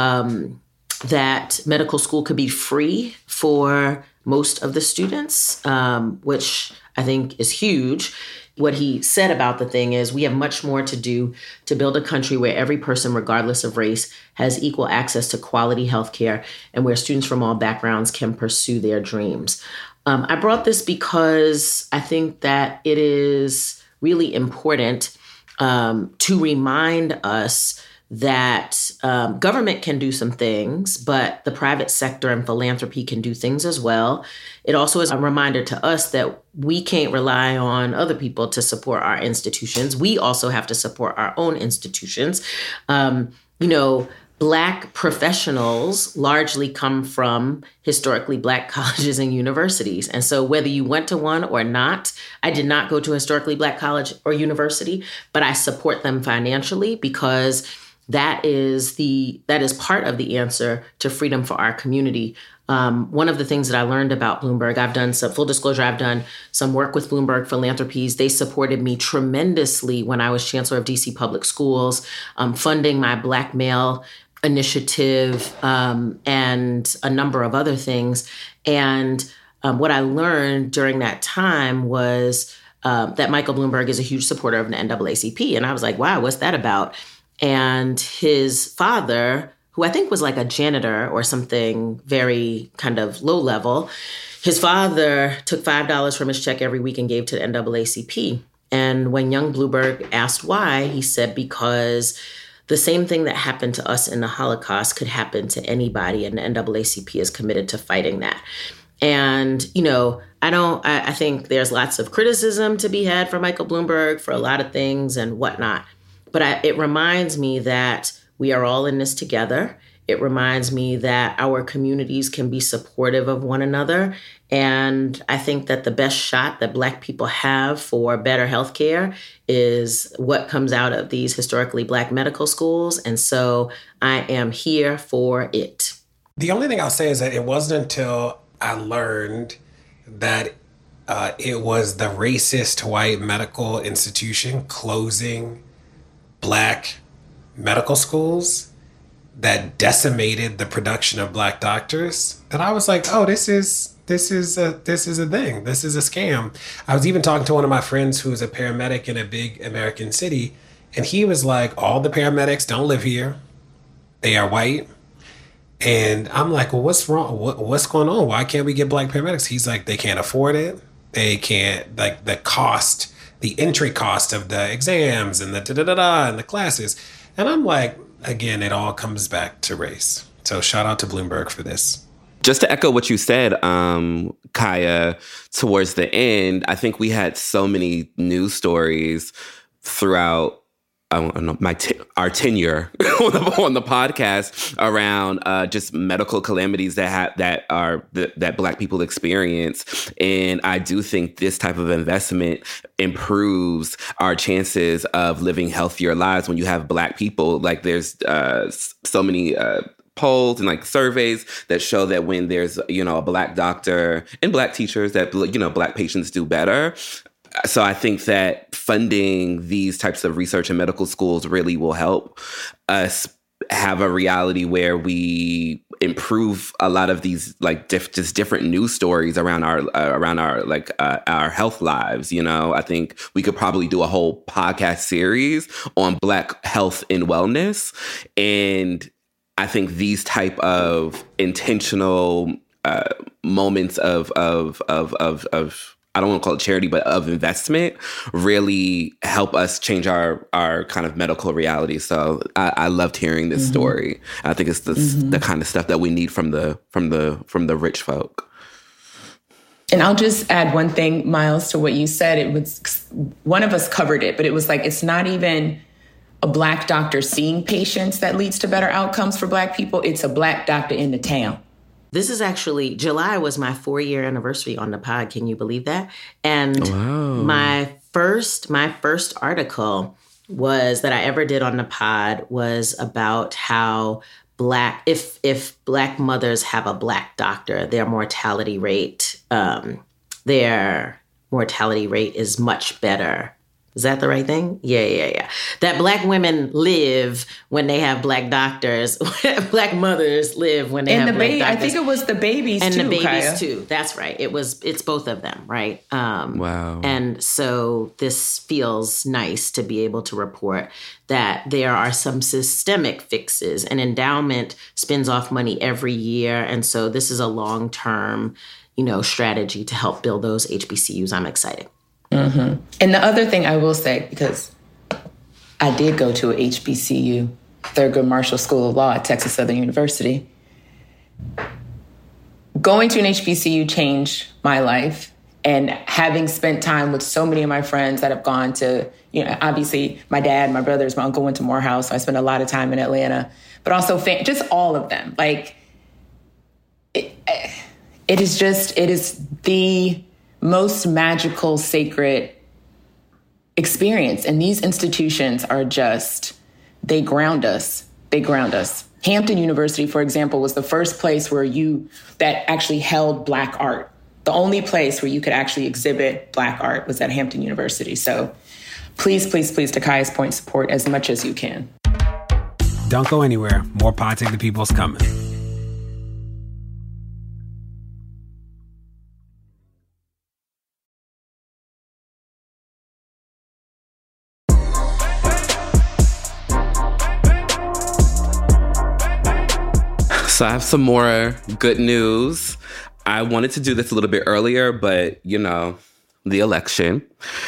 um, that medical school could be free for most of the students, um, which I think is huge. What he said about the thing is, we have much more to do to build a country where every person, regardless of race, has equal access to quality healthcare and where students from all backgrounds can pursue their dreams. Um, I brought this because I think that it is really important um, to remind us that um, government can do some things, but the private sector and philanthropy can do things as well. It also is a reminder to us that we can't rely on other people to support our institutions. We also have to support our own institutions. Um, you know, Black professionals largely come from historically Black colleges and universities. And so whether you went to one or not, I did not go to a historically Black college or university, but I support them financially because that is the that is part of the answer to freedom for our community. Um, one of the things that I learned about Bloomberg, I've done some, full disclosure, I've done some work with Bloomberg Philanthropies. They supported me tremendously when I was Chancellor of D C Public Schools, um, funding my Black male initiative um, and a number of other things. And um, what I learned during that time was um, that Michael Bloomberg is a huge supporter of the N double A C P. And I was like, wow, what's that about? And his father, who I think was like a janitor or something very kind of low level, his father took five dollars from his check every week and gave to the N double A C P. And when young Bloomberg asked why, he said, because the same thing that happened to us in the Holocaust could happen to anybody, and the N double A C P is committed to fighting that. And, you know, I don't, I, I think there's lots of criticism to be had for Michael Bloomberg for a lot of things and whatnot. But I, it reminds me that we are all in this together. It reminds me that our communities can be supportive of one another. And I think that the best shot that Black people have for better healthcare is what comes out of these historically Black medical schools. And so I am here for it.
The only thing I'll say is that it wasn't until I learned that uh, it was the racist white medical institution closing Black medical schools that decimated the production of Black doctors, that I was like, oh, this is this is a this is a thing. This is a scam. I was even talking to one of my friends who's a paramedic in a big American city, and he was like, all the paramedics don't live here. They are white. And I'm like, well, what's wrong? What, what's going on? Why can't we get Black paramedics? He's like, they can't afford it. They can't, like the cost, the entry cost of the exams and the da-da-da-da and the classes. And I'm like, again, it all comes back to race. So shout out to Bloomberg for this.
Just to echo what you said, um, Kaya, towards the end, I think we had so many news stories throughout I don't know, my t- our tenure on, the, on the podcast around uh, just medical calamities that ha- that are th- that Black people experience, and I do think this type of investment improves our chances of living healthier lives when you have Black people. Like there's uh, so many. Uh, polls and like surveys that show that when there's, you know, a Black doctor and Black teachers, that, you know, Black patients do better. So I think that funding these types of research in medical schools really will help us have a reality where we improve a lot of these like diff- just different news stories around our uh, around our like uh, our health lives. You know, I think we could probably do a whole podcast series on Black health and wellness, and I think these type of intentional uh, moments of of of of of I don't want to call it charity, but of investment really help us change our our kind of medical reality. So I, I loved hearing this mm-hmm. story. I think it's the mm-hmm. the kind of stuff that we need from the from the from the rich folk.
And I'll just add one thing, Miles, to what you said. It was one of us covered it, but it was like it's not even a Black doctor seeing patients that leads to better outcomes for Black people. It's a Black doctor in the town.
This is actually, July was my four-year anniversary on the pod. Can you believe that? And wow. my first, my first article was that I ever did on the pod was about how Black, if if Black mothers have a Black doctor, their mortality rate, um, their mortality rate is much better. Is that the right thing? Yeah, yeah, yeah. That Black women live when they have Black doctors. Black mothers live when they and have
the
Black
ba-
doctors.
I think it was the babies
and
too,
And the babies
Kaya.
too. That's right. It was. It's both of them, right? Um,
wow.
And so this feels nice to be able to report that there are some systemic fixes. An endowment spends off money every year. And so this is a long-term, you know, strategy to help build those H B C Us. I'm excited.
Mm-hmm. And the other thing I will say, because I did go to a H B C U, Thurgood Marshall School of Law at Texas Southern University. Going to an H B C U changed my life. And having spent time with so many of my friends that have gone to, you know, obviously my dad, my brothers, my uncle went to Morehouse. So I spent a lot of time in Atlanta, but also fam- just all of them. Like, it, it is just, it is the most magical, sacred experience. And these institutions are just, they ground us. They ground us. Hampton University, for example, was the first place where you, that actually held Black art. The only place where you could actually exhibit Black art was at Hampton University. So please, please, please, to Kaya's point, support as much as you can.
Don't go anywhere. More Pod Save the People's coming.
So I have some more good news. I wanted to do this a little bit earlier, but, you know, the election.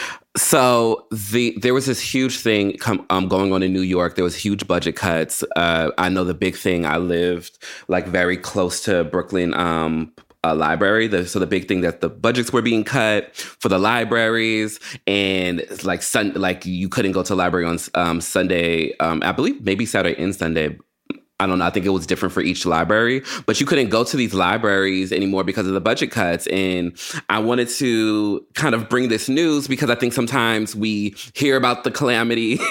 So the there was this huge thing come, um, going on in New York. There was huge budget cuts. Uh, I know the big thing, I lived like very close to Brooklyn um, uh, Library. The, so the big thing that the budgets were being cut for the libraries, and like sun, like you couldn't go to the library on um, Sunday. Um, I believe maybe Saturday and Sunday. I don't know. I think it was different for each library, but you couldn't go to these libraries anymore because of the budget cuts. And I wanted to kind of bring this news because I think sometimes we hear about the calamity,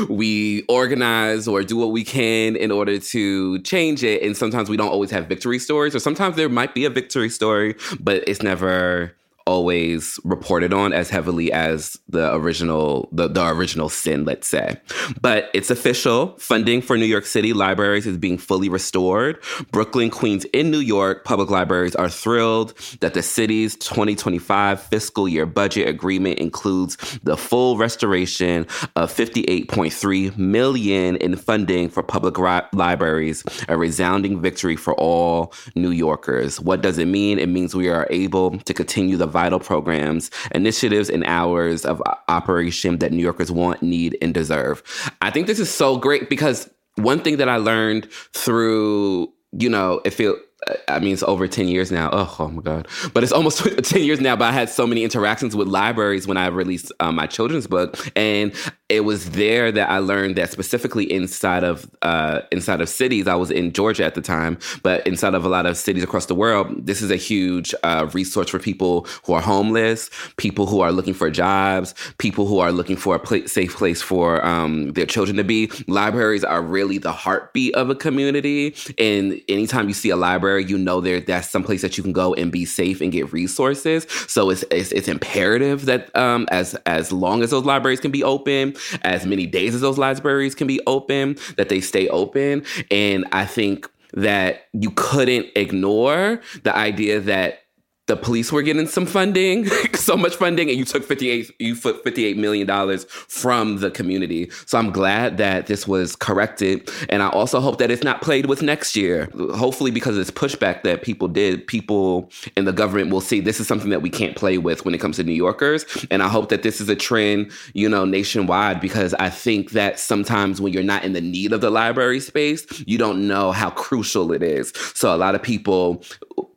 we organize or do what we can in order to change it. And sometimes we don't always have victory stories, or sometimes there might be a victory story, but it's never always reported on as heavily as the original, the, the original sin, let's say. But it's official. Funding for New York City libraries is being fully restored. Brooklyn, Queens, and New York public libraries are thrilled that the city's twenty twenty-five fiscal year budget agreement includes the full restoration of fifty-eight point three million dollars in funding for public ri- libraries, a resounding victory for all New Yorkers. What does it mean? It means we are able to continue the vital programs, initiatives, and hours of operation that New Yorkers want, need, and deserve. I think this is so great because one thing that I learned through, you know, it feels, I mean, it's over ten years now. Oh, oh my God. But it's almost ten years now, but I had so many interactions with libraries when I released um, my children's book. And it was there that I learned that specifically inside of uh, inside of cities, I was in Georgia at the time, but inside of a lot of cities across the world, this is a huge uh, resource for people who are homeless, people who are looking for jobs, people who are looking for a pl- safe place for um, their children to be. Libraries are really the heartbeat of a community. And anytime you see a library, you know there that's some place that you can go and be safe and get resources. So it's it's, it's imperative that um, as as long as those libraries can be open, as many days as those libraries can be open, that they stay open. And I think that you couldn't ignore the idea that the police were getting some funding, so much funding, and you took fifty-eight, you put fifty-eight million dollars from the community. So I'm glad that this was corrected. And I also hope that it's not played with next year. Hopefully, because of this pushback that people did, people in the government will see this is something that we can't play with when it comes to New Yorkers. And I hope that this is a trend, you know, nationwide, because I think that sometimes when you're not in the need of the library space, you don't know how crucial it is. So a lot of people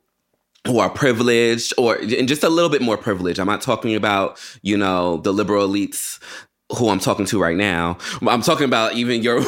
who are privileged, or and just a little bit more privileged. I'm not talking about, you know, the liberal elites who I'm talking to right now. I'm talking about even your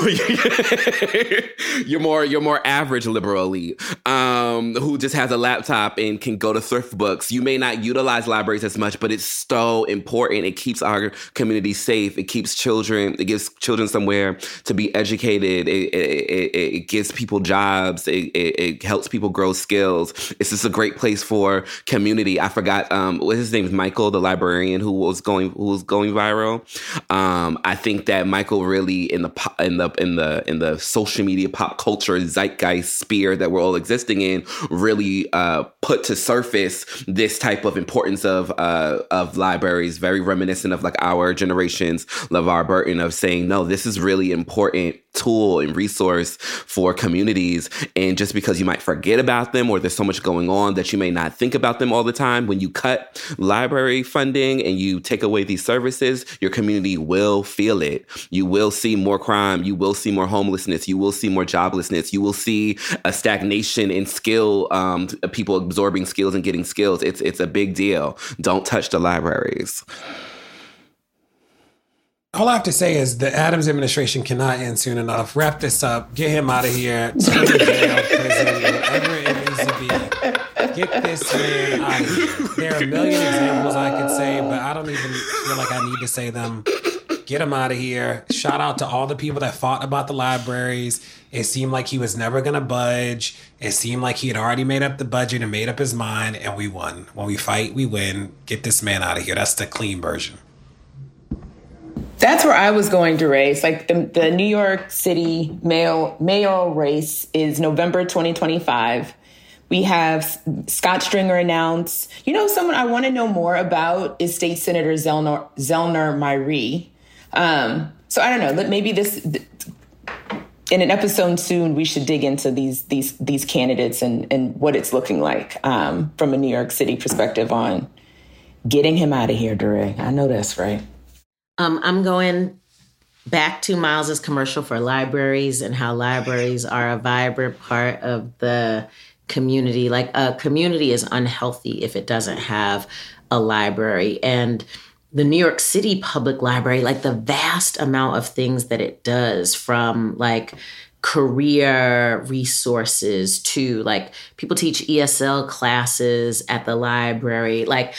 your more your more average liberal elite um, who just has a laptop and can go to thrift books. You may not utilize libraries as much, but it's so important. It keeps our community safe. It keeps children. It gives children somewhere to be educated. It, it, it, it gives people jobs. It, it, it helps people grow skills. It's just a great place for community. I forgot um, what his name is. Michael, the librarian who was going who was going viral. Um, I think that Michael really in the pop, in the in the in the social media pop culture zeitgeist sphere that we're all existing in really uh, put to surface this type of importance of uh, of libraries, very reminiscent of like our generation's LeVar Burton of saying, no, this is really important tool and resource for communities. And just because you might forget about them or there's so much going on that you may not think about them all the time, when you cut library funding and you take away these services, your community will feel it. You will see more crime. You will see more homelessness. You will see more joblessness. You will see a stagnation in skill, um, people absorbing skills and getting skills. It's, it's a big deal. Don't touch the libraries.
All I have to say is the Adams administration cannot end soon enough. Wrap this up. Get him out of here. Send him to jail, prison, whatever it needs to be. Get this man out of here. There are a million examples I could say, but I don't even feel like I need to say them. Get him out of here. Shout out to all the people that fought about the libraries. It seemed like he was never going to budge. It seemed like he had already made up the budget and made up his mind, and we won. When we fight, we win. Get this man out of here. That's the clean version.
That's where I was going to race. Like the, the New York City mayor, mayoral race is November twenty twenty-five. We have Scott Stringer announce. You know, someone I want to know more about is State Senator Zellner, Zellner Myrie. Um, so I don't know, maybe this, in an episode soon, we should dig into these these these candidates and, and what it's looking like um, from a New York City perspective on getting him out of here, DeRay. I know that's right.
Um, I'm going back to Miles's commercial for libraries and how libraries are a vibrant part of the community. Like a community is unhealthy if it doesn't have a library. And the New York City Public Library, like the vast amount of things that it does, from like career resources to like people teach E S L classes at the library, like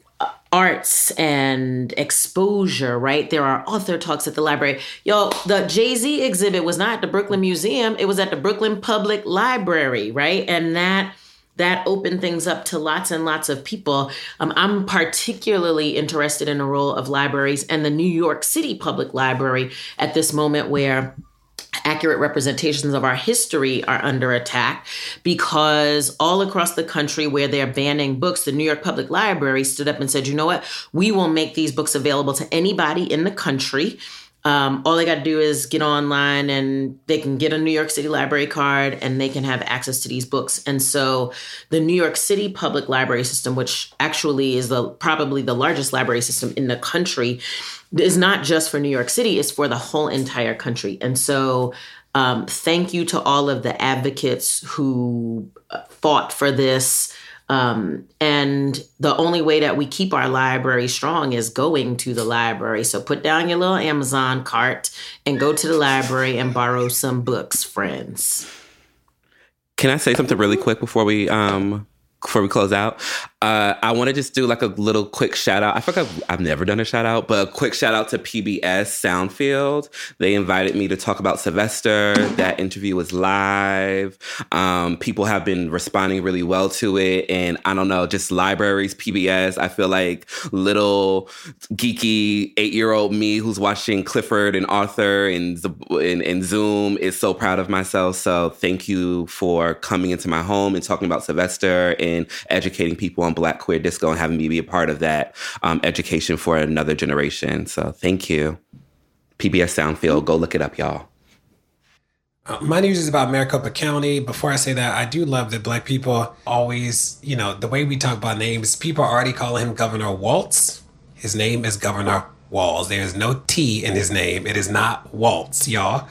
arts and exposure, right? There are author talks at the library. Yo, the Jay-Z exhibit was not at the Brooklyn Museum. It was at the Brooklyn Public Library, right? And that that opened things up to lots and lots of people. Um, I'm particularly interested in the role of libraries and the New York City Public Library at this moment where accurate representations of our history are under attack, because all across the country where they're banning books, the New York Public Library stood up and said, you know what, we will make these books available to anybody in the country. Um, all they got to do is get online and they can get a New York City Library card and they can have access to these books. And so the New York City Public Library system, which actually is the probably the largest library system in the country, is not just for New York City, it's for the whole entire country. And so um, thank you to all of the advocates who fought for this. Um, and the only way that we keep our library strong is going to the library. So put down your little Amazon cart and go to the library and borrow some books, friends.
Can I say something really quick before we um before we close out? Uh, I want to just do like a little quick shout out. I feel like I've, I've never done a shout out, but a quick shout out to P B S Soundfield. They invited me to talk about Sylvester. That interview was live. Um, people have been responding really well to it. And I don't know, just libraries, P B S. I feel like little geeky eight-year-old me who's watching Clifford and Arthur and, and, and Zoom is so proud of myself. So thank you for coming into my home and talking about Sylvester and educating people on Black queer disco and having me be a part of that um, education for another generation. So thank you. P B S Soundfield, go look it up, y'all.
Uh, my news is about Maricopa County. Before I say that, I do love that Black people always, you know, the way we talk about names, people are already calling him Governor Waltz. His name is Governor Walz. There is no T in his name. It is not Waltz, y'all.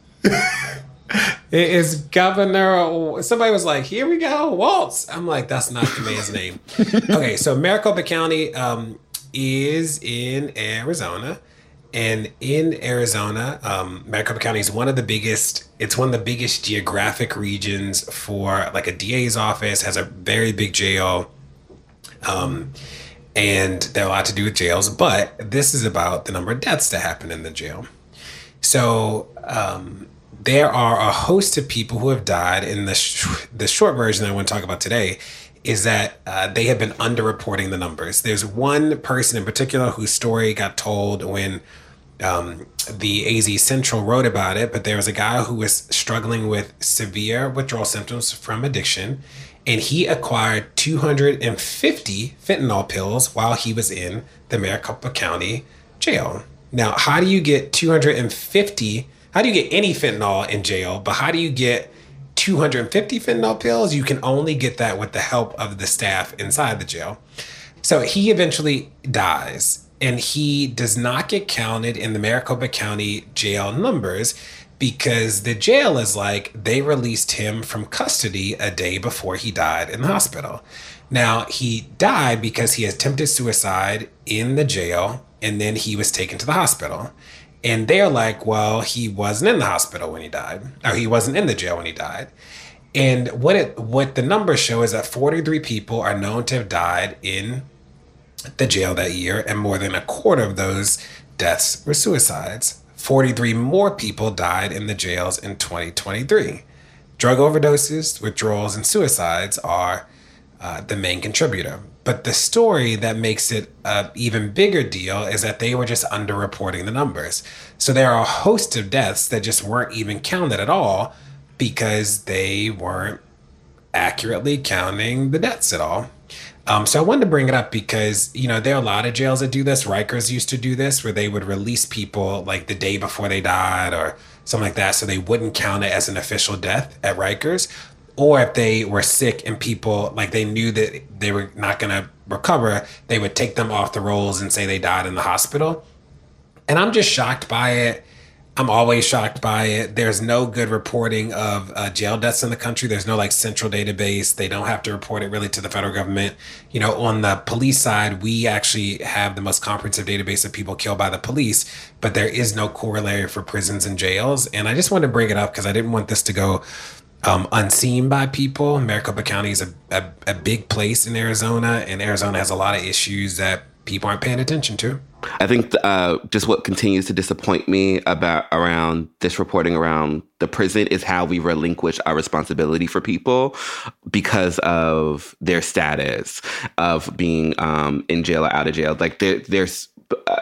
It is Governor. Somebody was like, here we go, Waltz. I'm like, that's not the man's name. Okay, so Maricopa County um, is in Arizona. And in Arizona, um, Maricopa County is one of the biggest, it's one of the biggest geographic regions for like a D A's office, has a very big jail. Um, and there are a lot to do with jails, but this is about the number of deaths that happen in the jail. So, um, there are a host of people who have died. In the sh- the short version I want to talk about today is that uh, they have been underreporting the numbers. There's one person in particular whose story got told when um, the A Z Central wrote about it, but there was a guy who was struggling with severe withdrawal symptoms from addiction, and he acquired two hundred fifty fentanyl pills while he was in the Maricopa County jail. Now, how do you get two hundred fifty how do you get any fentanyl in jail? But how do you get two hundred fifty fentanyl pills? You can only get that with the help of the staff inside the jail. So he eventually dies, and he does not get counted in the Maricopa County jail numbers because the jail is like, they released him from custody a day before he died in the hospital. Now, he died because he attempted suicide in the jail, and then he was taken to the hospital. And they're like, well, he wasn't in the hospital when he died, or he wasn't in the jail when he died. And what it what the numbers show is that forty-three people are known to have died in the jail that year, and more than a quarter of those deaths were suicides. forty-three more people died in the jails in twenty twenty-three. Drug overdoses, withdrawals, and suicides are uh, the main contributor. But the story that makes it an even bigger deal is that they were just underreporting the numbers. So there are a host of deaths that just weren't even counted at all because they weren't accurately counting the deaths at all. Um, so I wanted to bring it up because, you know, there are a lot of jails that do this. Rikers used to do this, where they would release people like the day before they died or something like that, so they wouldn't count it as an official death at Rikers. Or if they were sick and people, like, they knew that they were not going to recover, they would take them off the rolls and say they died in the hospital. And I'm just shocked by it. I'm always shocked by it. There's no good reporting of uh, jail deaths in the country. There's no like central database. They don't have to report it really to the federal government. You know, on the police side, we actually have the most comprehensive database of people killed by the police, but there is no corollary for prisons and jails. And I just wanted to bring it up because I didn't want this to go um, unseen by people. Maricopa County is a, a, a big place in Arizona, and Arizona has a lot of issues that people aren't paying attention to.
I think uh, just what continues to disappoint me about around this reporting around the prison is how we relinquish our responsibility for people because of their status of being um, in jail or out of jail. Like there, there's. Uh,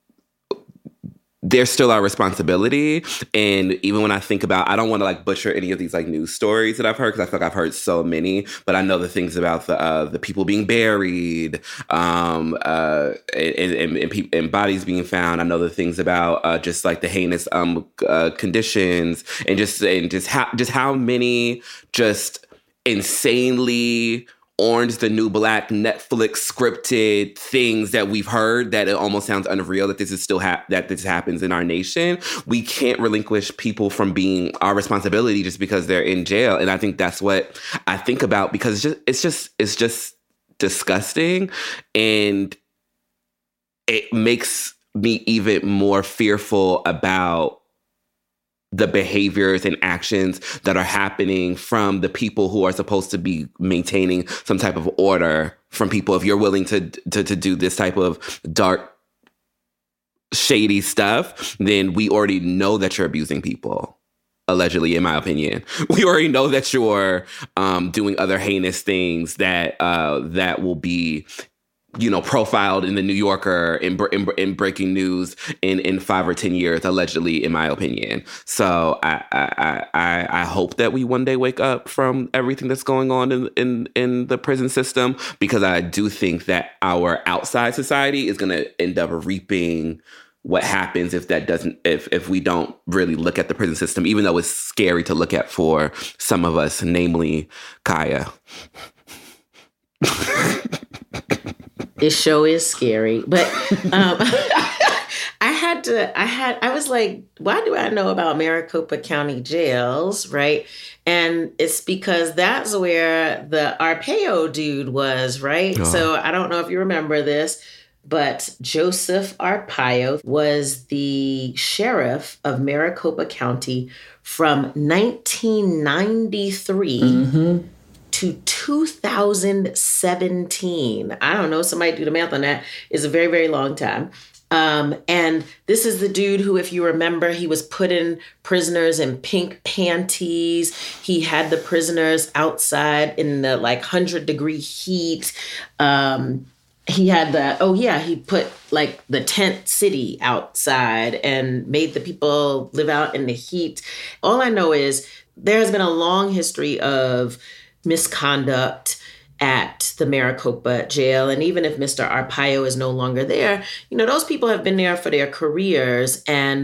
There's still our responsibility. And even when I think about, I don't want to like butcher any of these like news stories that I've heard, because I feel like I've heard so many, but I know the things about the uh, the people being buried, um, uh, and, and, and, pe- and bodies being found. I know the things about uh, just like the heinous um, uh, conditions and just and just how just how many just insanely Orange the New Black Netflix scripted things that we've heard that it almost sounds unreal that this is still ha- that this happens in our nation. We can't relinquish people from being our responsibility just because they're in jail. And I think that's what I think about, because it's just it's just it's just disgusting, and it makes me even more fearful about the behaviors and actions that are happening from the people who are supposed to be maintaining some type of order from people. If you're willing to, to, to do this type of dark, shady stuff, then we already know that you're abusing people. Allegedly, in my opinion, we already know that you're um, doing other heinous things that uh, that will be, you know, profiled in the New Yorker in, in, in breaking news in, in five or ten years, allegedly, in my opinion. So I, I I I hope that we one day wake up from everything that's going on in, in, in the prison system, because I do think that our outside society is going to end up reaping what happens if that doesn't, if if we don't really look at the prison system, even though it's scary to look at for some of us, namely Kaya.
This show is scary, but um, I had to, I had, I was like, why do I know about Maricopa County jails, right? And it's because that's where the Arpaio dude was, right? Oh. So I don't know if you remember this, but Joseph Arpaio was the sheriff of Maricopa County from nineteen ninety-three mm-hmm. to two thousand seventeen. I don't know, somebody do the math on that. It's a very, very long time. Um, and this is the dude who, if you remember, he was putting prisoners in pink panties. He had the prisoners outside in the like one hundred degree heat. Um, he had the, oh yeah, he put like the tent city outside and made the people live out in the heat. All I know is there has been a long history of misconduct at the Maricopa jail. And even if Mister Arpaio is no longer there, you know, those people have been there for their careers. And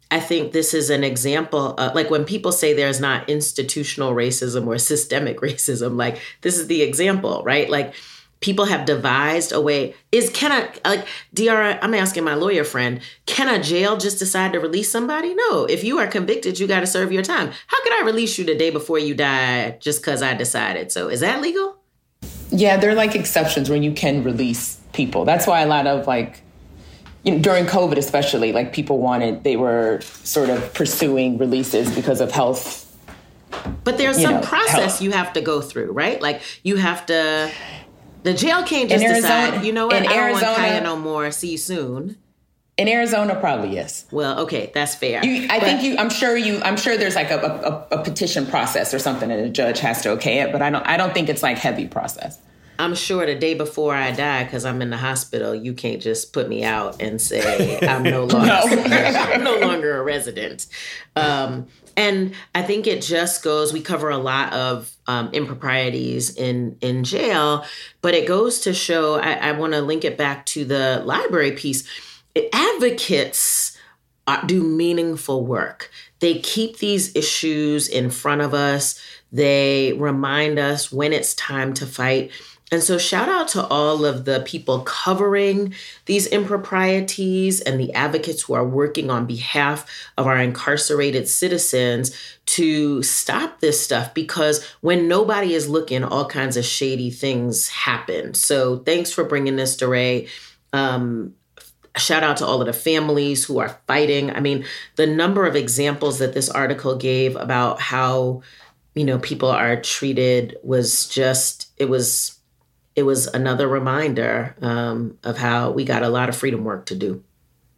I think this is an example of, like, when people say there's not institutional racism or systemic racism, like, this is the example, right? Like, people have devised a way. Is can I, like, Diara, I'm asking my lawyer friend, can a jail just decide to release somebody? No. If you are convicted, you got to serve your time. How could I release you the day before you die just because I decided so? Is that legal?
Yeah, there are like exceptions when you can release people. That's why a lot of like, you know, during COVID especially, like people wanted, they were sort of pursuing releases because of health.
But there's some
know,
process
health.
you have to go through, right? Like you have to, the jail can't just
Arizona,
decide, you know what, I don't
Arizona,
want Kaya no more, see you soon.
In Arizona, probably yes.
Well, okay, that's fair.
You, I
but,
think you. I'm sure you. I'm sure there's like a, a, a petition process or something, and a judge has to okay it. But I don't. I don't think it's like heavy process.
I'm sure the day before I die, because I'm in the hospital, you can't just put me out and say I'm no longer. no. I'm no longer a resident. Um, and I think it just goes. We cover a lot of um, improprieties in in jail, but it goes to show. I, I want to link it back to the library piece. Advocates do meaningful work. They keep these issues in front of us. They remind us when it's time to fight. And so shout out to all of the people covering these improprieties and the advocates who are working on behalf of our incarcerated citizens to stop this stuff, because when nobody is looking, all kinds of shady things happen. So thanks for bringing this, DeRay. Um, Shout out to all of the families who are fighting. I mean, the number of examples that this article gave about how, you know, people are treated was just, it was, it was another reminder um, of how we got a lot of freedom work to do.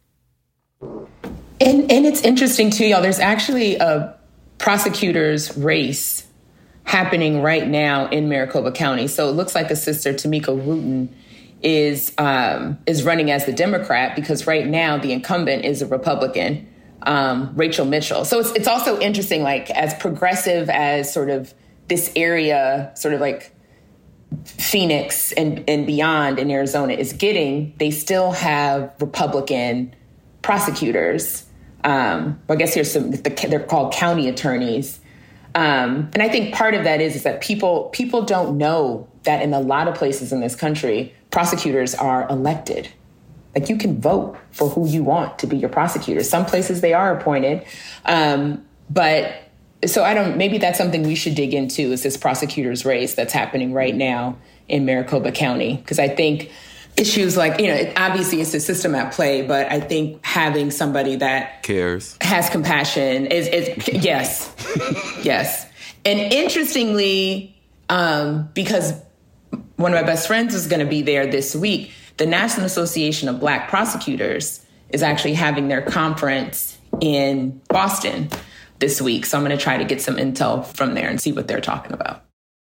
And, and it's interesting too, y'all, there's actually a prosecutor's race happening right now in Maricopa County. So it looks like a sister, Tamika Wooten, is um, is running as the Democrat, because right now the incumbent is a Republican, um, Rachel Mitchell. So it's it's also interesting, like as progressive as sort of this area, sort of like Phoenix and, and beyond in Arizona is getting, they still have Republican prosecutors. Um, I guess here's some, they're called county attorneys. Um, and I think part of that is, is that people people don't know that in a lot of places in this country, prosecutors are elected. Like you can vote for who you want to be your prosecutor. Some places they are appointed. Um, but so I don't, maybe that's something we should dig into, is this prosecutor's race that's happening right now in Maricopa County. Because I think issues like, you know, it, obviously it's a system at play, but I think having somebody that
cares,
has compassion is, is yes, yes. And interestingly, um, because one of my best friends is going to be there this week, the National Association of Black Prosecutors is actually having their conference in Boston this week. So I'm going to try to get some intel from there and see what they're talking about.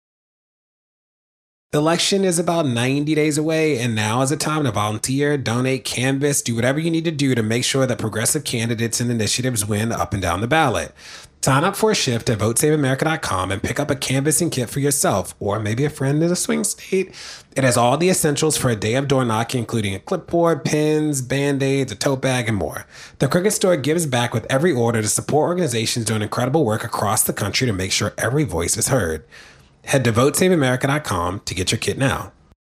The election is about ninety days away, and now is the time to volunteer, donate, canvass, do whatever you need to do to make sure that progressive candidates and initiatives win up and down the ballot. Sign up for a shift at vote save america dot com and pick up a canvassing kit for yourself, or maybe a friend in a swing state. It has all the essentials for a day of door knocking, including a clipboard, pins, band-aids, a tote bag, and more. The Crooked Store gives back with every order to support organizations doing incredible work across the country to make sure every voice is heard. Head to vote save america dot com to get your kit now.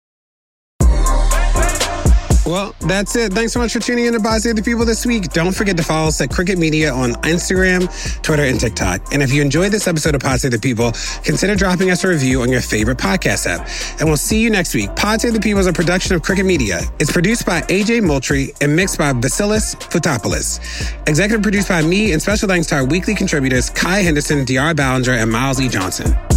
Well, that's it. Thanks so much for tuning in to Pod Save the People this week. Don't forget to follow us at Crooked Media on Instagram, Twitter, and TikTok. And if you enjoyed this episode of Pod Save the People, consider dropping us a review on your favorite podcast app. And we'll see you next week. Pod Save the People is a production of Crooked Media. It's produced by A J Moultrie and mixed by Basilis Futopoulos. Executive produced by me, and special thanks to our weekly contributors, Kai Henderson, D R Ballinger, and Miles E. Johnson.